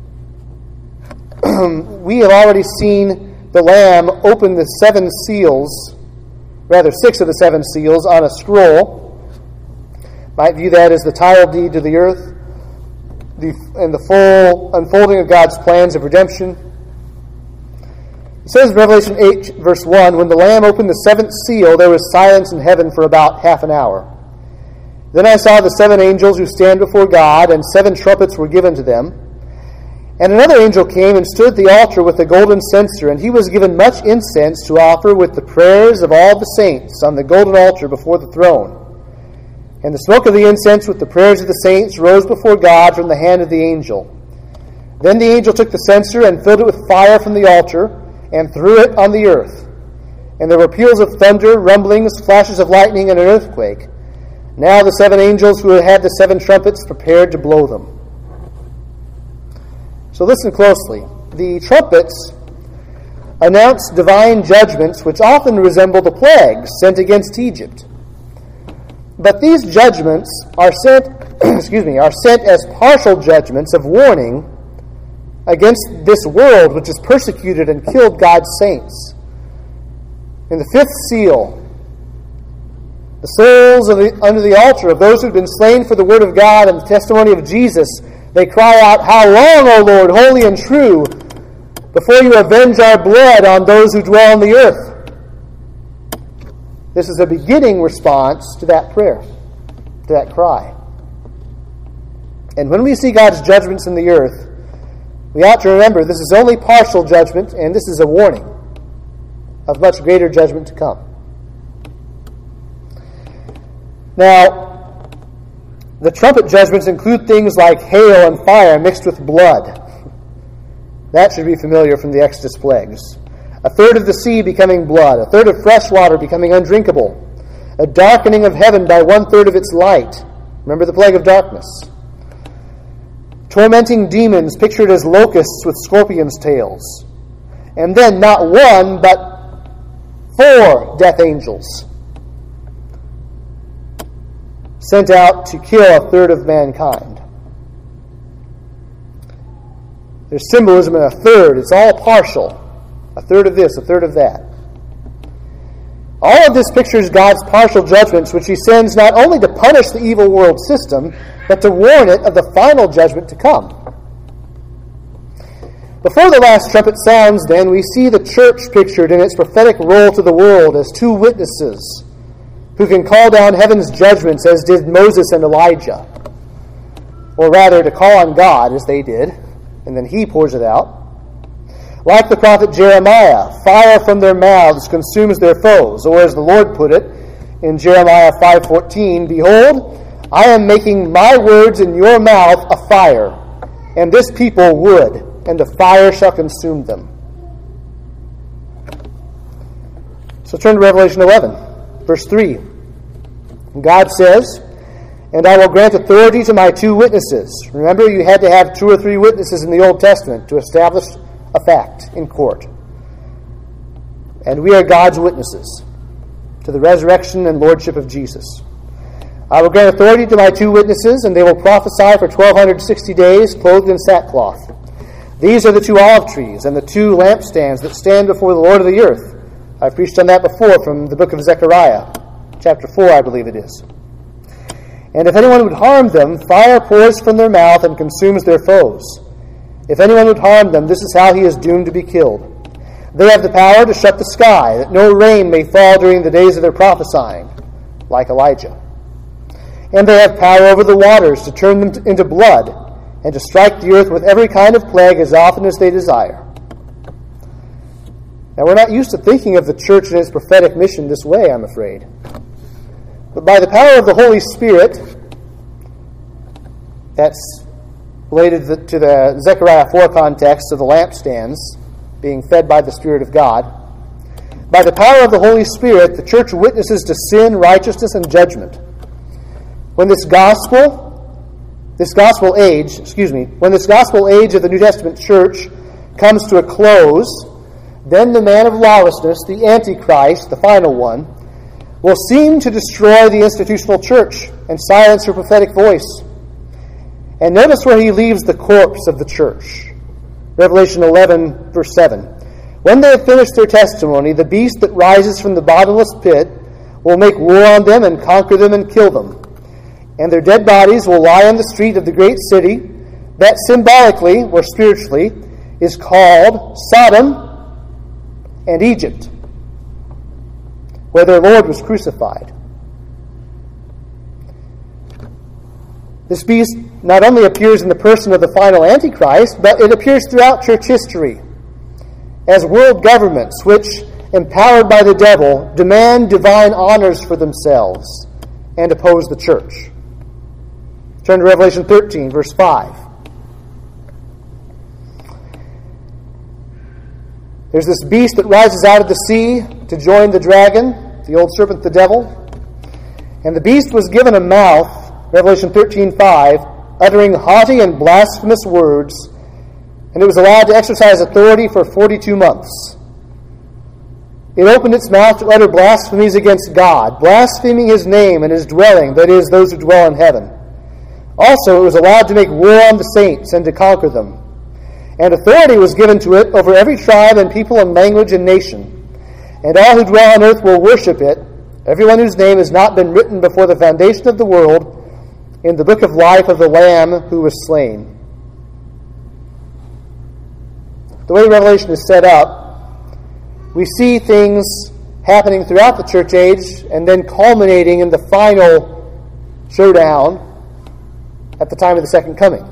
we have already seen the Lamb open the 7 seals, rather 6 of the 7 seals, on a scroll. Might view that as the title deed to the earth and the full unfolding of God's plans of redemption. It says in Revelation 8, verse 1, when the Lamb opened the 7th seal, there was silence in heaven for about half an hour. Then I saw the 7 angels who stand before God, and 7 trumpets were given to them. And another angel came and stood at the altar with a golden censer, and he was given much incense to offer with the prayers of all the saints on the golden altar before the throne. And the smoke of the incense with the prayers of the saints rose before God from the hand of the angel. Then the angel took the censer and filled it with fire from the altar and threw it on the earth. And there were peals of thunder, rumblings, flashes of lightning, and an earthquake. Now the 7 angels who had the 7 trumpets prepared to blow them. So listen closely. The trumpets announce divine judgments which often resemble the plagues sent against Egypt. But these judgments are sent as partial judgments of warning against this world which has persecuted and killed God's saints. In the 5th seal, the souls under the altar of those who have been slain for the word of God and the testimony of Jesus, they cry out, "How long, O Lord, holy and true, before you avenge our blood on those who dwell on the earth?" This is a beginning response to that prayer, to that cry. And when we see God's judgments in the earth, we ought to remember this is only partial judgment, and this is a warning of much greater judgment to come. Now, the trumpet judgments include things like hail and fire mixed with blood. That should be familiar from the Exodus plagues. A third of the sea becoming blood, a third of fresh water becoming undrinkable, a darkening of heaven by 1/3 of its light. Remember the plague of darkness. tormenting demons pictured as locusts with scorpions' tails. And then not one, but 4 death angels sent out to kill a third of mankind. There's symbolism in a third. It's all partial. A third of this, a third of that. All of this pictures God's partial judgments, which he sends not only to punish the evil world system, but to warn it of the final judgment to come. Before the last trumpet sounds, then, we see the church pictured in its prophetic role to the world as 2 witnesses who can call down heaven's judgments as did Moses and Elijah. Or rather, to call on God as they did, and then he pours it out. Like the prophet Jeremiah, fire from their mouths consumes their foes. Or as the Lord put it in Jeremiah 5:14, behold, I am making my words in your mouth a fire, and this people wood, and the fire shall consume them. So turn to Revelation 11, verse 3. God says, and I will grant authority to my 2 witnesses. Remember, you had to have 2 or 3 witnesses in the Old Testament to establish a fact in court. And we are God's witnesses to the resurrection and lordship of Jesus. I will grant authority to my 2 witnesses, and they will prophesy for 1260 days, clothed in sackcloth. These are the 2 olive trees and the 2 lampstands that stand before the Lord of the earth. I've preached on that before from the book of Zechariah, chapter 4, I believe it is. And if anyone would harm them, fire pours from their mouth and consumes their foes. If anyone would harm them, this is how he is doomed to be killed. They have the power to shut the sky, that no rain may fall during the days of their prophesying, like Elijah. And they have power over the waters to turn them into blood, and to strike the earth with every kind of plague as often as they desire. Now, we're not used to thinking of the church and its prophetic mission this way, I'm afraid. But by the power of the Holy Spirit, that's related to the Zechariah 4 context of the lampstands being fed by the Spirit of God. By the power of the Holy Spirit, the church witnesses to sin, righteousness, and judgment. When this gospel age of the New Testament church comes to a close, then the man of lawlessness, the Antichrist, the final one, will seem to destroy the institutional church and silence her prophetic voice. And notice where he leaves the corpse of the church. Revelation 11, verse 7. When they have finished their testimony, the beast that rises from the bottomless pit will make war on them and conquer them and kill them. And their dead bodies will lie on the street of the great city that symbolically, or spiritually, is called Sodom and Egypt, where their Lord was crucified. This beast not only appears in the person of the final Antichrist, but it appears throughout church history as world governments which, empowered by the devil, demand divine honors for themselves and oppose the church. Turn to Revelation 13, verse 5. There's this beast that rises out of the sea to join the dragon, the old serpent, the devil. And the beast was given a mouth, Revelation 13:5, uttering haughty and blasphemous words, and it was allowed to exercise authority for 42 months. It opened its mouth to utter blasphemies against God, blaspheming his name and his dwelling, that is, those who dwell in heaven. Also, it was allowed to make war on the saints and to conquer them. And authority was given to it over every tribe and people and language and nation. And all who dwell on earth will worship it, everyone whose name has not been written before the foundation of the world in the book of life of the Lamb who was slain. The way Revelation is set up, we see things happening throughout the church age and then culminating in the final showdown at the time of the second coming.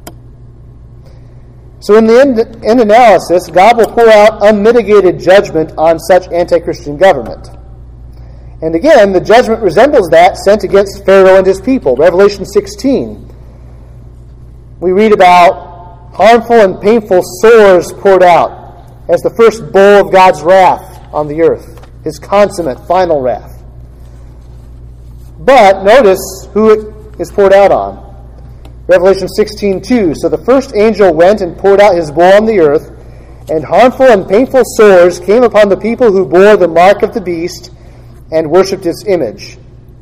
So in the end analysis, God will pour out unmitigated judgment on such anti-Christian government. And again, the judgment resembles that sent against Pharaoh and his people. Revelation 16. We read about harmful and painful sores poured out as the first bowl of God's wrath on the earth, his consummate final wrath. But notice who it is poured out on. Revelation 16:2, so the first angel went and poured out his bowl on the earth, and harmful and painful sores came upon the people who bore the mark of the beast and worshipped its image.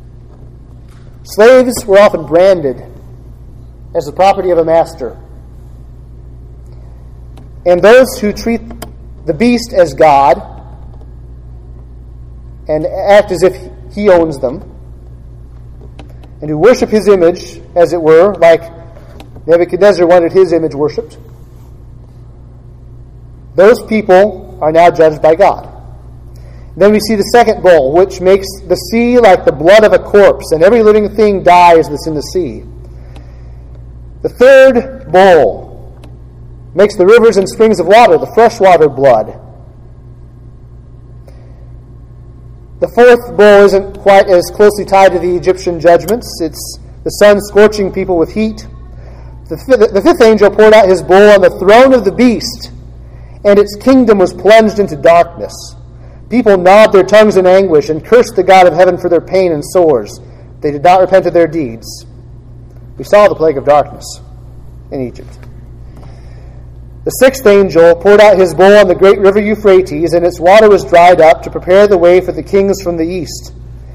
Slaves were often branded as the property of a master. And those who treat the beast as God and act as if he owns them, and who worship his image, as it were, like Nebuchadnezzar wanted his image worshipped, those people are now judged by God. Then we see the second bowl, which makes the sea like the blood of a corpse, and every living thing dies that's in the sea. The third bowl makes the rivers and springs of water, the freshwater blood. The fourth bowl isn't quite as closely tied to the Egyptian judgments. It's the sun scorching people with heat. The fifth angel poured out his bowl on the throne of the beast, and its kingdom was plunged into darkness. People gnawed their tongues in anguish and cursed the God of heaven for their pain and sores. They did not repent of their deeds. We saw the plague of darkness in Egypt. The sixth angel poured out his bowl on the great river Euphrates, and its water was dried up to prepare the way for the kings from the east.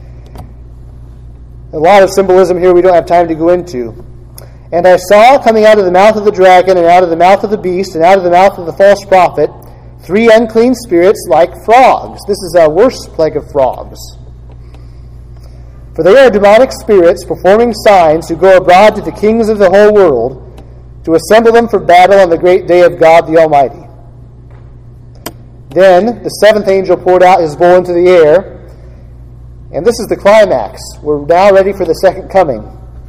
A lot of symbolism here we don't have time to go into. And I saw coming out of the mouth of the dragon, and out of the mouth of the beast, and out of the mouth of the false prophet, 3 unclean spirits like frogs. This is a worse plague of frogs. For they are demonic spirits performing signs who go abroad to the kings of the whole world to assemble them for battle on the great day of God the Almighty. Then the seventh angel poured out his bowl into the air, and this is the climax. We're now ready for the second coming.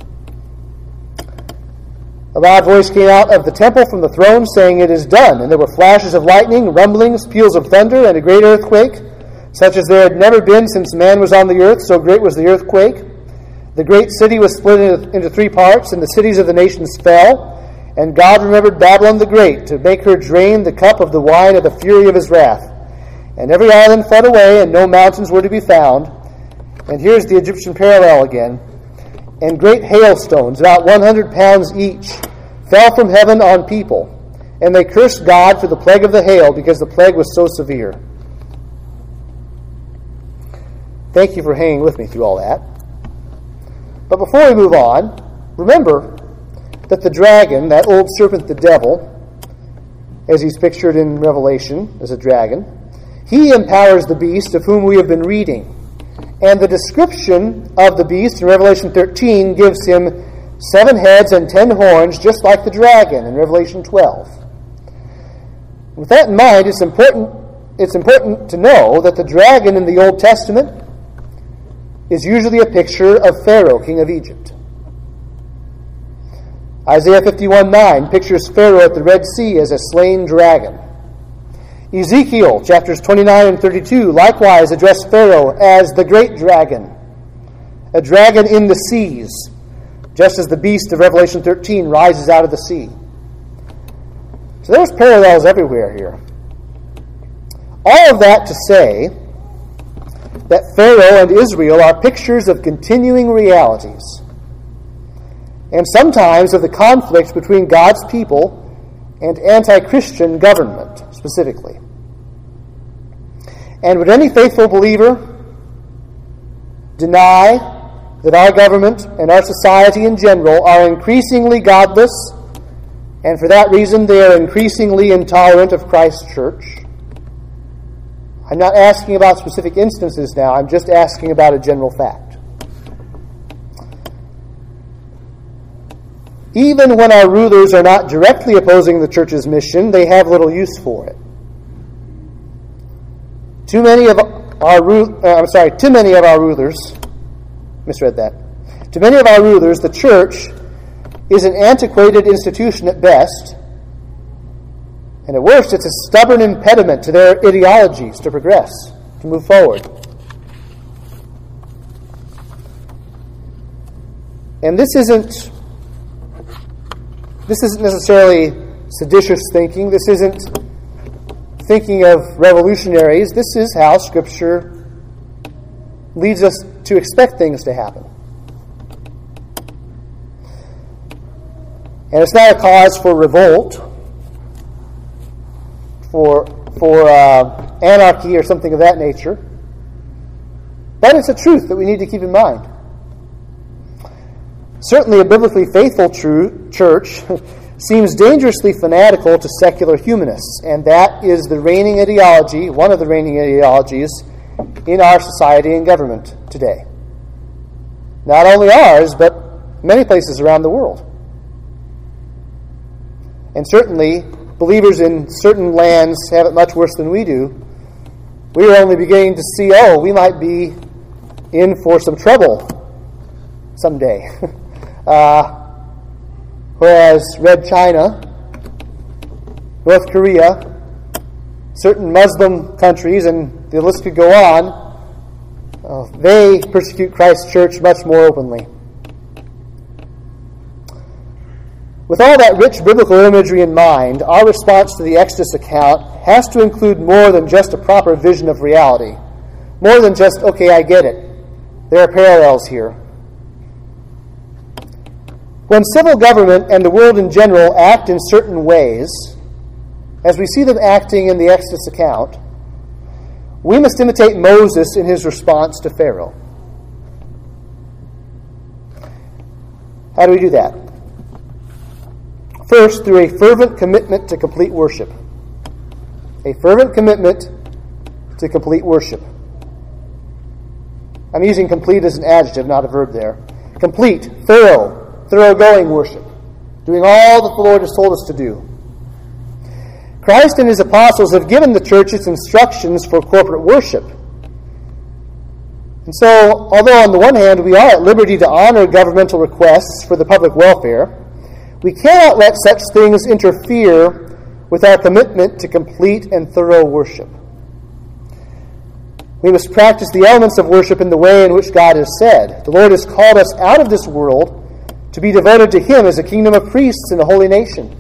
A loud voice came out of the temple from the throne, saying, "It is done." And there were flashes of lightning, rumblings, peals of thunder, and a great earthquake, such as there had never been since man was on the earth, so great was the earthquake. The great city was split into 3 parts, and the cities of the nations fell. And God remembered Babylon the Great, to make her drain the cup of the wine of the fury of his wrath. And every island fled away, and no mountains were to be found. And here's the Egyptian parallel again. And great hailstones, about 100 pounds each, fell from heaven on people. And they cursed God for the plague of the hail, because the plague was so severe. Thank you for hanging with me through all that. But before we move on, remember that the dragon, that old serpent, the devil, as he's pictured in Revelation as a dragon, he empowers the beast of whom we have been reading. And the description of the beast in Revelation 13 gives him 7 heads and 10 horns, just like the dragon in Revelation 12. With that in mind, it's important to know that the dragon in the Old Testament is usually a picture of Pharaoh, king of Egypt. Isaiah 51:9 pictures Pharaoh at the Red Sea as a slain dragon. Ezekiel chapters 29 and 32 likewise address Pharaoh as the great dragon, a dragon in the seas, just as the beast of Revelation 13 rises out of the sea. So there's parallels everywhere here. All of that to say that Pharaoh and Israel are pictures of continuing realities, and sometimes of the conflict between God's people and anti-Christian government, specifically. And would any faithful believer deny that our government and our society in general are increasingly godless, and for that reason they are increasingly intolerant of Christ's church? I'm not asking about specific instances now, I'm just asking about a general fact. Even when our rulers are not directly opposing the church's mission, they have little use for it. Too many of our rulers, misread that. To many of our rulers, the church is an antiquated institution at best, and at worst, it's a stubborn impediment to their ideologies to progress, to move forward. And this isn't necessarily seditious thinking. This isn't thinking of revolutionaries. This is how Scripture leads us to expect things to happen. And it's not a cause for revolt, for anarchy or something of that nature. But it's a truth that we need to keep in mind. Certainly a biblically faithful church seems dangerously fanatical to secular humanists, and that is the reigning ideology, one of the reigning ideologies in our society and government today. Not only ours, but many places around the world. And certainly, believers in certain lands have it much worse than we do. We are only beginning to see, we might be in for some trouble someday. Whereas Red China, North Korea, certain Muslim countries, and the list could go on, they persecute Christ's church much more openly. With all that rich biblical imagery in mind, our response to the Exodus account has to include more than just a proper vision of reality. More than just, okay, I get it. There are parallels here. When civil government and the world in general act in certain ways, as we see them acting in the Exodus account, we must imitate Moses in his response to Pharaoh. How do we do that? First, through a fervent commitment to complete worship. A fervent commitment to complete worship. I'm using complete as an adjective, not a verb there. Complete, thoroughgoing worship. Doing all that the Lord has told us to do. Christ and his apostles have given the church its instructions for corporate worship. And so, although on the one hand we are at liberty to honor governmental requests for the public welfare, we cannot let such things interfere with our commitment to complete and thorough worship. We must practice the elements of worship in the way in which God has said. The Lord has called us out of this world to be devoted to him as a kingdom of priests and a holy nation.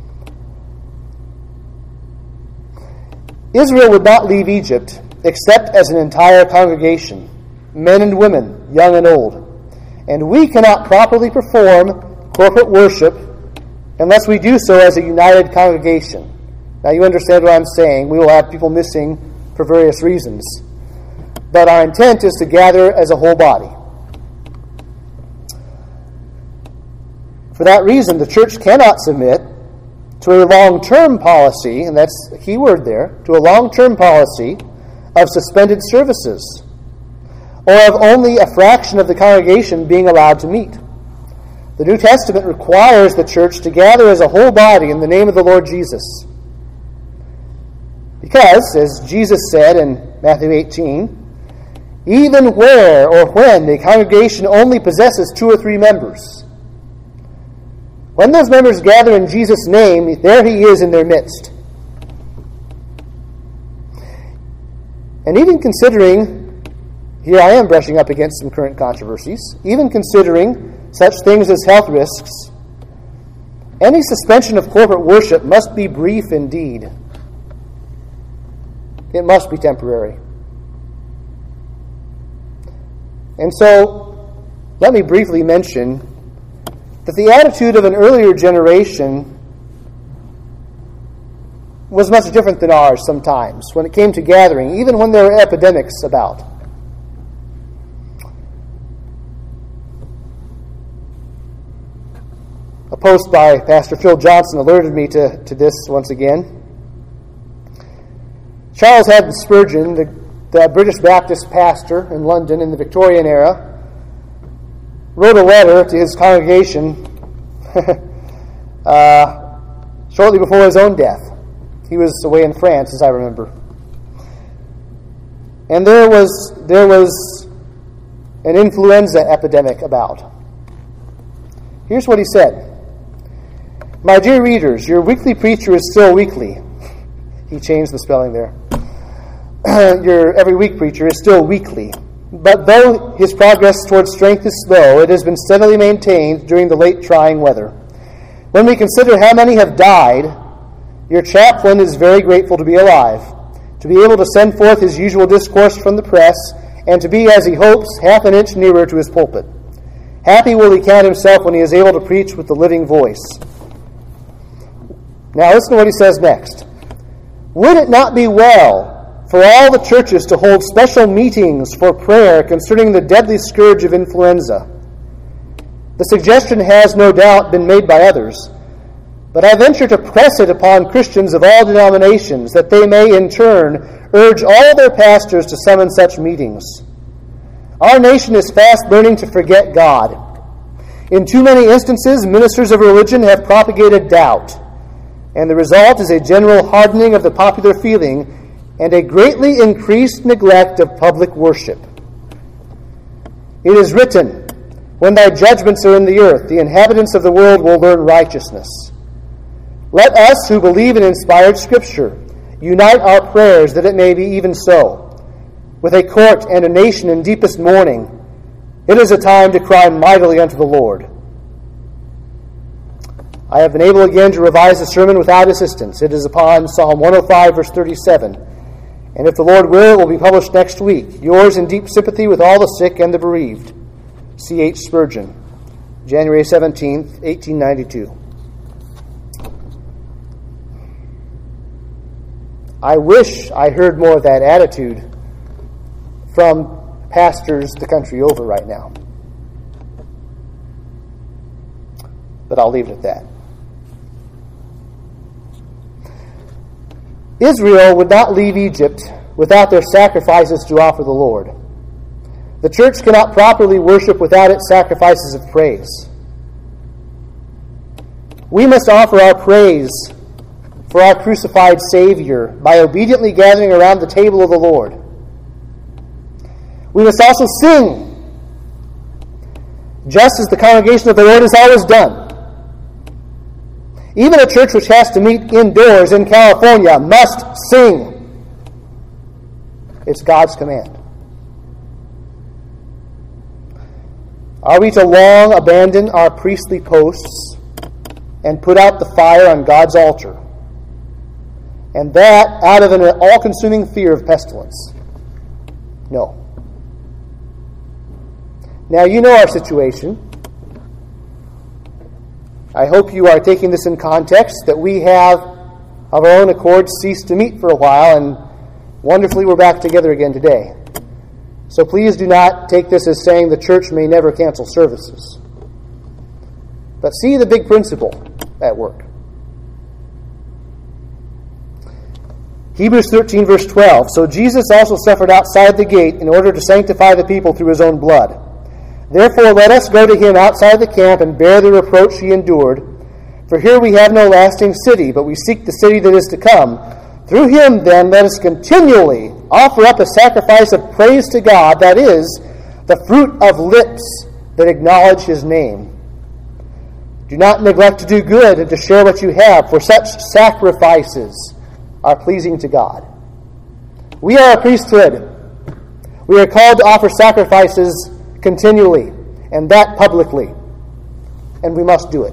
Israel would not leave Egypt except as an entire congregation, men and women, young and old. And we cannot properly perform corporate worship unless we do so as a united congregation. Now you understand what I'm saying. We will have people missing for various reasons. But our intent is to gather as a whole body. For that reason, the church cannot submit to a long-term policy, and that's a key word there, to a long-term policy of suspended services, or of only a fraction of the congregation being allowed to meet. The New Testament requires the church to gather as a whole body in the name of the Lord Jesus. Because, as Jesus said in Matthew 18, even where or when the congregation only possesses 2 or 3 members, when those members gather in Jesus' name, there he is in their midst. And even considering, here I am brushing up against some current controversies, even considering such things as health risks, any suspension of corporate worship must be brief indeed. It must be temporary. And so, let me briefly mention that the attitude of an earlier generation was much different than ours sometimes when it came to gathering, even when there were epidemics about. A post by Pastor Phil Johnson alerted me to this once again. Charles Haddon Spurgeon, the British Baptist pastor in London in the Victorian era, wrote a letter to his congregation shortly before his own death. He was away in France, as I remember. And there was an influenza epidemic about. Here's what he said. My dear readers, your weekly preacher is still weekly. He changed the spelling there. Your every week preacher is still weekly. But though his progress towards strength is slow, it has been steadily maintained during the late trying weather. When we consider how many have died, your chaplain is very grateful to be alive, to be able to send forth his usual discourse from the press, and to be, as he hopes, half an inch nearer to his pulpit. Happy will he count himself when he is able to preach with the living voice. Now listen to what he says next. Would it not be well for all the churches to hold special meetings for prayer concerning the deadly scourge of influenza? The suggestion has no doubt been made by others, but I venture to press it upon Christians of all denominations that they may in turn urge all their pastors to summon such meetings. Our nation is fast learning to forget God. In too many instances, ministers of religion have propagated doubt, and the result is a general hardening of the popular feeling and a greatly increased neglect of public worship. It is written, "When thy judgments are in the earth, the inhabitants of the world will learn righteousness." Let us, who believe in inspired Scripture, unite our prayers that it may be even so. With a court and a nation in deepest mourning, it is a time to cry mightily unto the Lord. I have been able again to revise the sermon without assistance. It is upon Psalm 105, verse 37. And if the Lord will, it will be published next week. Yours in deep sympathy with all the sick and the bereaved. C.H. Spurgeon, January 17th, 1892. I wish I heard more of that attitude from pastors the country over right now. But I'll leave it at that. Israel would not leave Egypt without their sacrifices to offer the Lord. The church cannot properly worship without its sacrifices of praise. We must offer our praise for our crucified Savior by obediently gathering around the table of the Lord. We must also sing, just as the congregation of the Lord has always done. Even a church which has to meet indoors in California must sing. It's God's command. Are we to long abandon our priestly posts and put out the fire on God's altar? And that out of an all-consuming fear of pestilence? No. Now, you know our situation. I hope you are taking this in context, that we have, of our own accord, ceased to meet for a while, and wonderfully we're back together again today. So please do not take this as saying the church may never cancel services. But see the big principle at work. Hebrews 13, verse 12. So Jesus also suffered outside the gate in order to sanctify the people through his own blood. Therefore let us go to him outside the camp and bear the reproach he endured. For here we have no lasting city, but we seek the city that is to come. Through him, then, let us continually offer up a sacrifice of praise to God, that is, the fruit of lips that acknowledge his name. Do not neglect to do good and to share what you have, for such sacrifices are pleasing to God. We are a priesthood. We are called to offer sacrifices continually, and that publicly. And we must do it.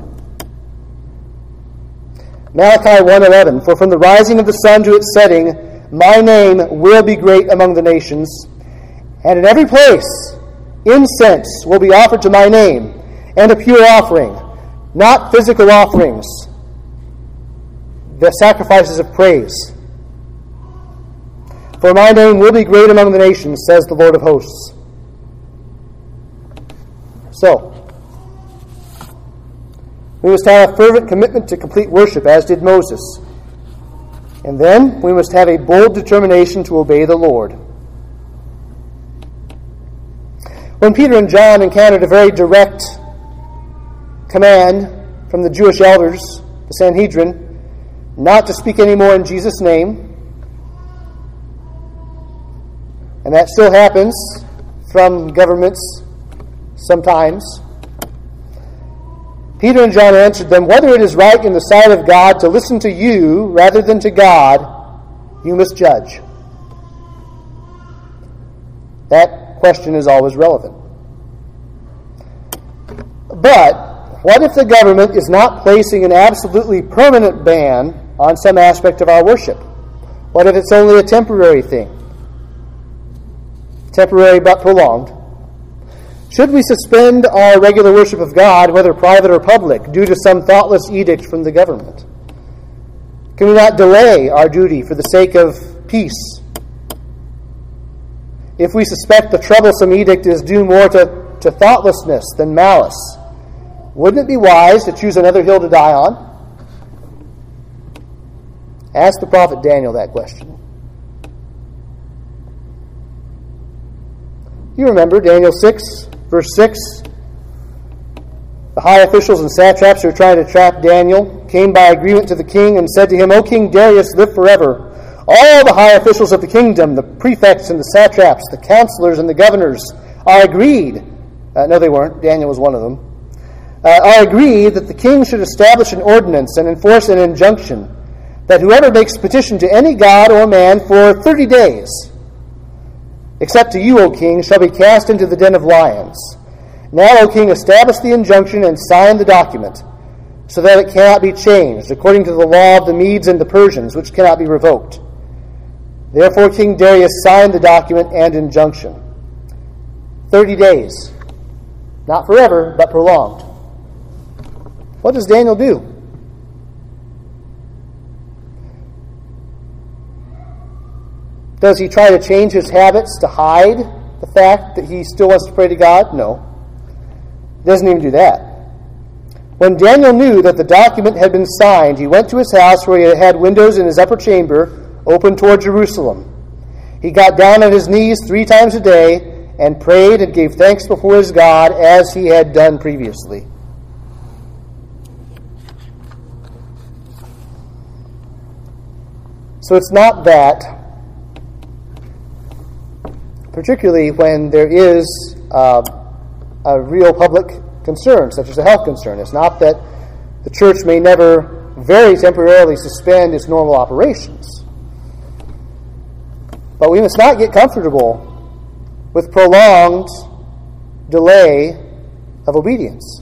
Malachi 1:11, for from the rising of the sun to its setting, my name will be great among the nations, and in every place incense will be offered to my name, and a pure offering, not physical offerings, the sacrifices of praise. For my name will be great among the nations, says the Lord of hosts. So, we must have a fervent commitment to complete worship, as did Moses. And then we must have a bold determination to obey the Lord. When Peter and John encountered a very direct command from the Jewish elders, the Sanhedrin, not to speak anymore in Jesus' name, and that still happens from governments sometimes, Peter and John answered them, whether it is right in the sight of God to listen to you rather than to God, you must judge. That question is always relevant. But what if the government is not placing an absolutely permanent ban on some aspect of our worship? What if it's only a temporary thing? Temporary but prolonged. Should we suspend our regular worship of God, whether private or public, due to some thoughtless edict from the government? Can we not delay our duty for the sake of peace? If we suspect the troublesome edict is due more to thoughtlessness than malice, wouldn't it be wise to choose another hill to die on? Ask the prophet Daniel that question. You remember Daniel 6, verse 6. The high officials and satraps who were trying to trap Daniel came by agreement to the king and said to him, "O King Darius, live forever. All the high officials of the kingdom, the prefects and the satraps, the counselors and the governors, are agreed." No, they weren't. Daniel was one of them. Are agreed that the king should establish an ordinance and enforce an injunction that whoever makes petition to any god or man for 30 days, except to you, O king, shall be cast into the den of lions. Now, O king, establish the injunction and sign the document, so that it cannot be changed, according to the law of the Medes and the Persians, which cannot be revoked. Therefore King Darius signed the document and injunction. 30 days. Not forever, but prolonged. What does Daniel do? Does he try to change his habits to hide the fact that he still wants to pray to God? No. He doesn't even do that. When Daniel knew that the document had been signed, he went to his house where he had windows in his upper chamber open toward Jerusalem. He got down on his knees 3 times a day and prayed and gave thanks before his God as he had done previously. So it's not that, particularly when there is a real public concern, such as a health concern. It's not that the church may never very temporarily suspend its normal operations. But we must not get comfortable with prolonged delay of obedience.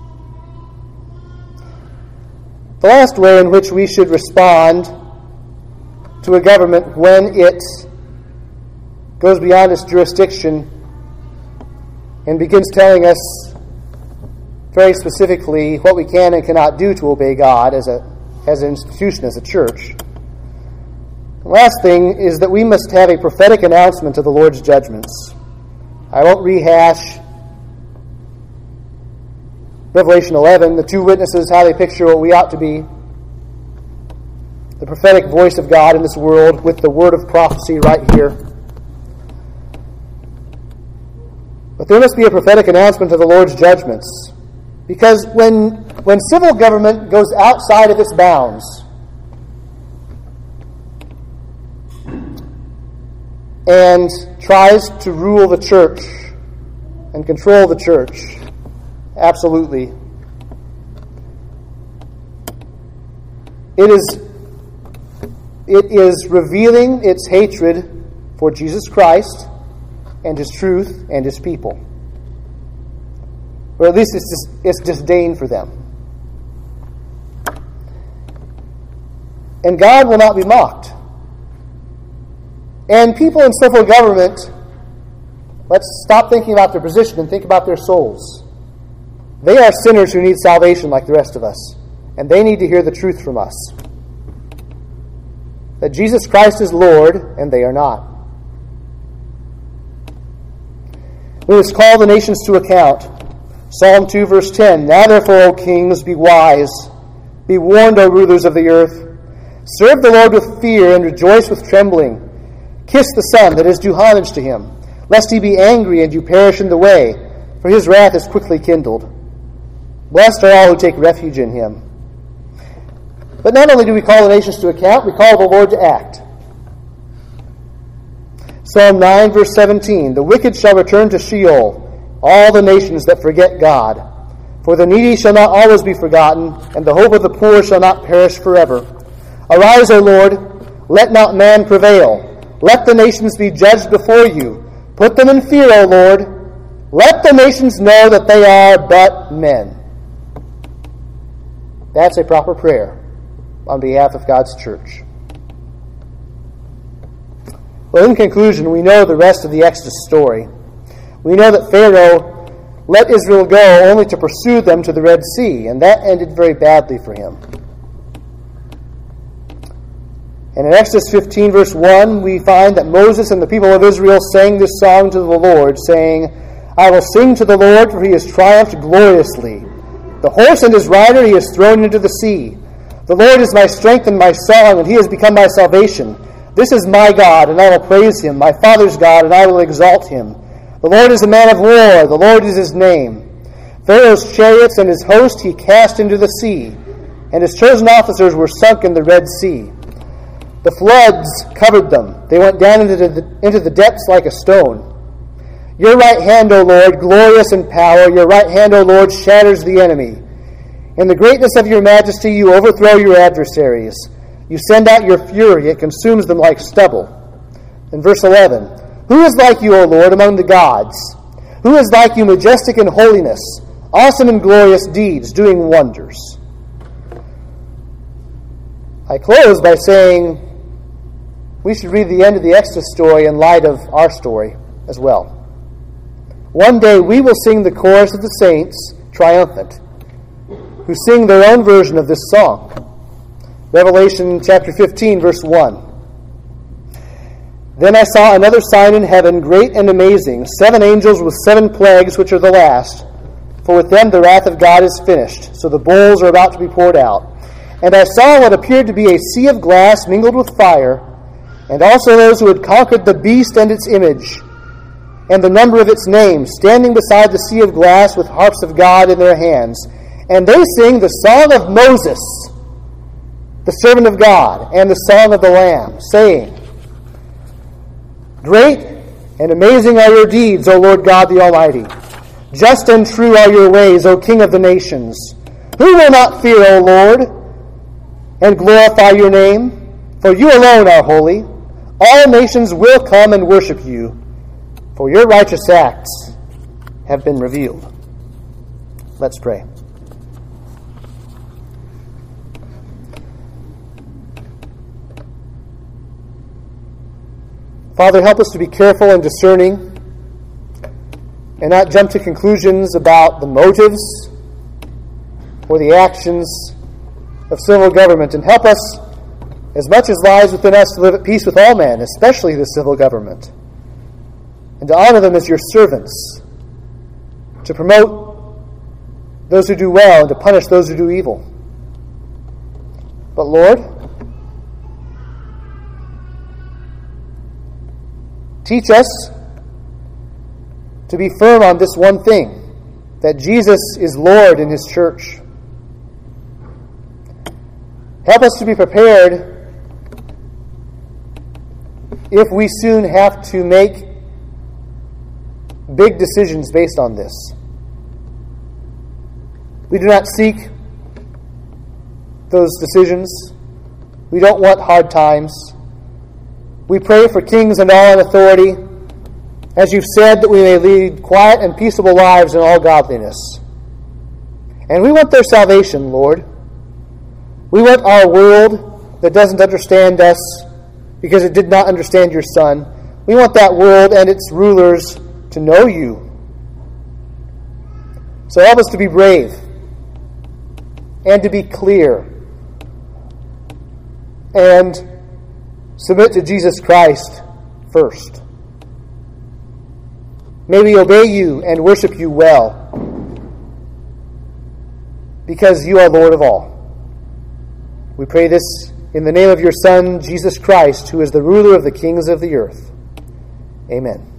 The last way in which we should respond to a government when it goes beyond its jurisdiction and begins telling us very specifically what we can and cannot do to obey God as an institution, as a church. The last thing is that we must have a prophetic announcement of the Lord's judgments. I won't rehash Revelation 11, the 2 witnesses, how they picture what we ought to be. The prophetic voice of God in this world with the word of prophecy right here. But there must be a prophetic announcement of the Lord's judgments. Because when civil government goes outside of its bounds and tries to rule the church and control the church, absolutely, it is revealing its hatred for Jesus Christ and His truth and His people. Or at least it's disdain for them. And God will not be mocked. And people in civil government, let's stop thinking about their position and think about their souls. They are sinners who need salvation like the rest of us. And they need to hear the truth from us. That Jesus Christ is Lord, and they are not. We must call the nations to account. Psalm 2, verse 10, Now therefore, O kings, be wise. Be warned, O rulers of the earth. Serve the Lord with fear and rejoice with trembling. Kiss the Son that is due homage to Him, lest He be angry and you perish in the way, for His wrath is quickly kindled. Blessed are all who take refuge in Him. But not only do we call the nations to account, we call the Lord to act. Psalm 9, verse 17, The wicked shall return to Sheol, all the nations that forget God. For the needy shall not always be forgotten, and the hope of the poor shall not perish forever. Arise, O Lord, let not man prevail. Let the nations be judged before you. Put them in fear, O Lord. Let the nations know that they are but men. That's a proper prayer on behalf of God's church. Well, in conclusion, we know the rest of the Exodus story. We know that Pharaoh let Israel go only to pursue them to the Red Sea, and that ended very badly for him. And in Exodus 15, verse 1, we find that Moses and the people of Israel sang this song to the Lord, saying, I will sing to the Lord, for he has triumphed gloriously. The horse and his rider he has thrown into the sea. The Lord is my strength and my song, and he has become my salvation. This is my God, and I will praise him, my father's God, and I will exalt him. The Lord is a man of war, the Lord is his name. Pharaoh's chariots and his host he cast into the sea, and his chosen officers were sunk in the Red Sea. The floods covered them. They went down into the depths like a stone. Your right hand, O Lord, glorious in power, your right hand, O Lord, shatters the enemy. In the greatness of your majesty, you overthrow your adversaries. You send out your fury, it consumes them like stubble. In verse 11, who is like you, O Lord, among the gods? Who is like you, majestic in holiness, awesome in glorious deeds, doing wonders? I close by saying we should read the end of the Exodus story in light of our story as well. One day we will sing the chorus of the saints, triumphant, who sing their own version of this song. Revelation chapter 15, verse 1. Then I saw another sign in heaven, great and amazing, 7 angels with 7 plagues, which are the last. For with them the wrath of God is finished, so the bowls are about to be poured out. And I saw what appeared to be a sea of glass mingled with fire, and also those who had conquered the beast and its image, and the number of its name, standing beside the sea of glass with harps of God in their hands. And they sing the song of Moses, the servant of God, and the song of the Lamb, saying, Great and amazing are your deeds, O Lord God the Almighty. Just and true are your ways, O King of the nations. Who will not fear, O Lord, and glorify your name? For you alone are holy. All nations will come and worship you, for your righteous acts have been revealed. Let's pray. Father, help us to be careful and discerning and not jump to conclusions about the motives or the actions of civil government, and help us, as much as lies within us, to live at peace with all men, especially the civil government, and to honor them as your servants, to promote those who do well and to punish those who do evil. But Lord, teach us to be firm on this one thing, that Jesus is Lord in his church. Help us to be prepared if we soon have to make big decisions based on this. We do not seek those decisions. We don't want hard times. We pray for kings and all in authority, as you've said, that we may lead quiet and peaceable lives in all godliness. And we want their salvation, Lord. We want our world that doesn't understand us because it did not understand your Son. We want that world and its rulers to know you. So help us to be brave and to be clear and submit to Jesus Christ first. May we obey you and worship you well, because you are Lord of all. We pray this in the name of your Son, Jesus Christ, who is the ruler of the kings of the earth. Amen.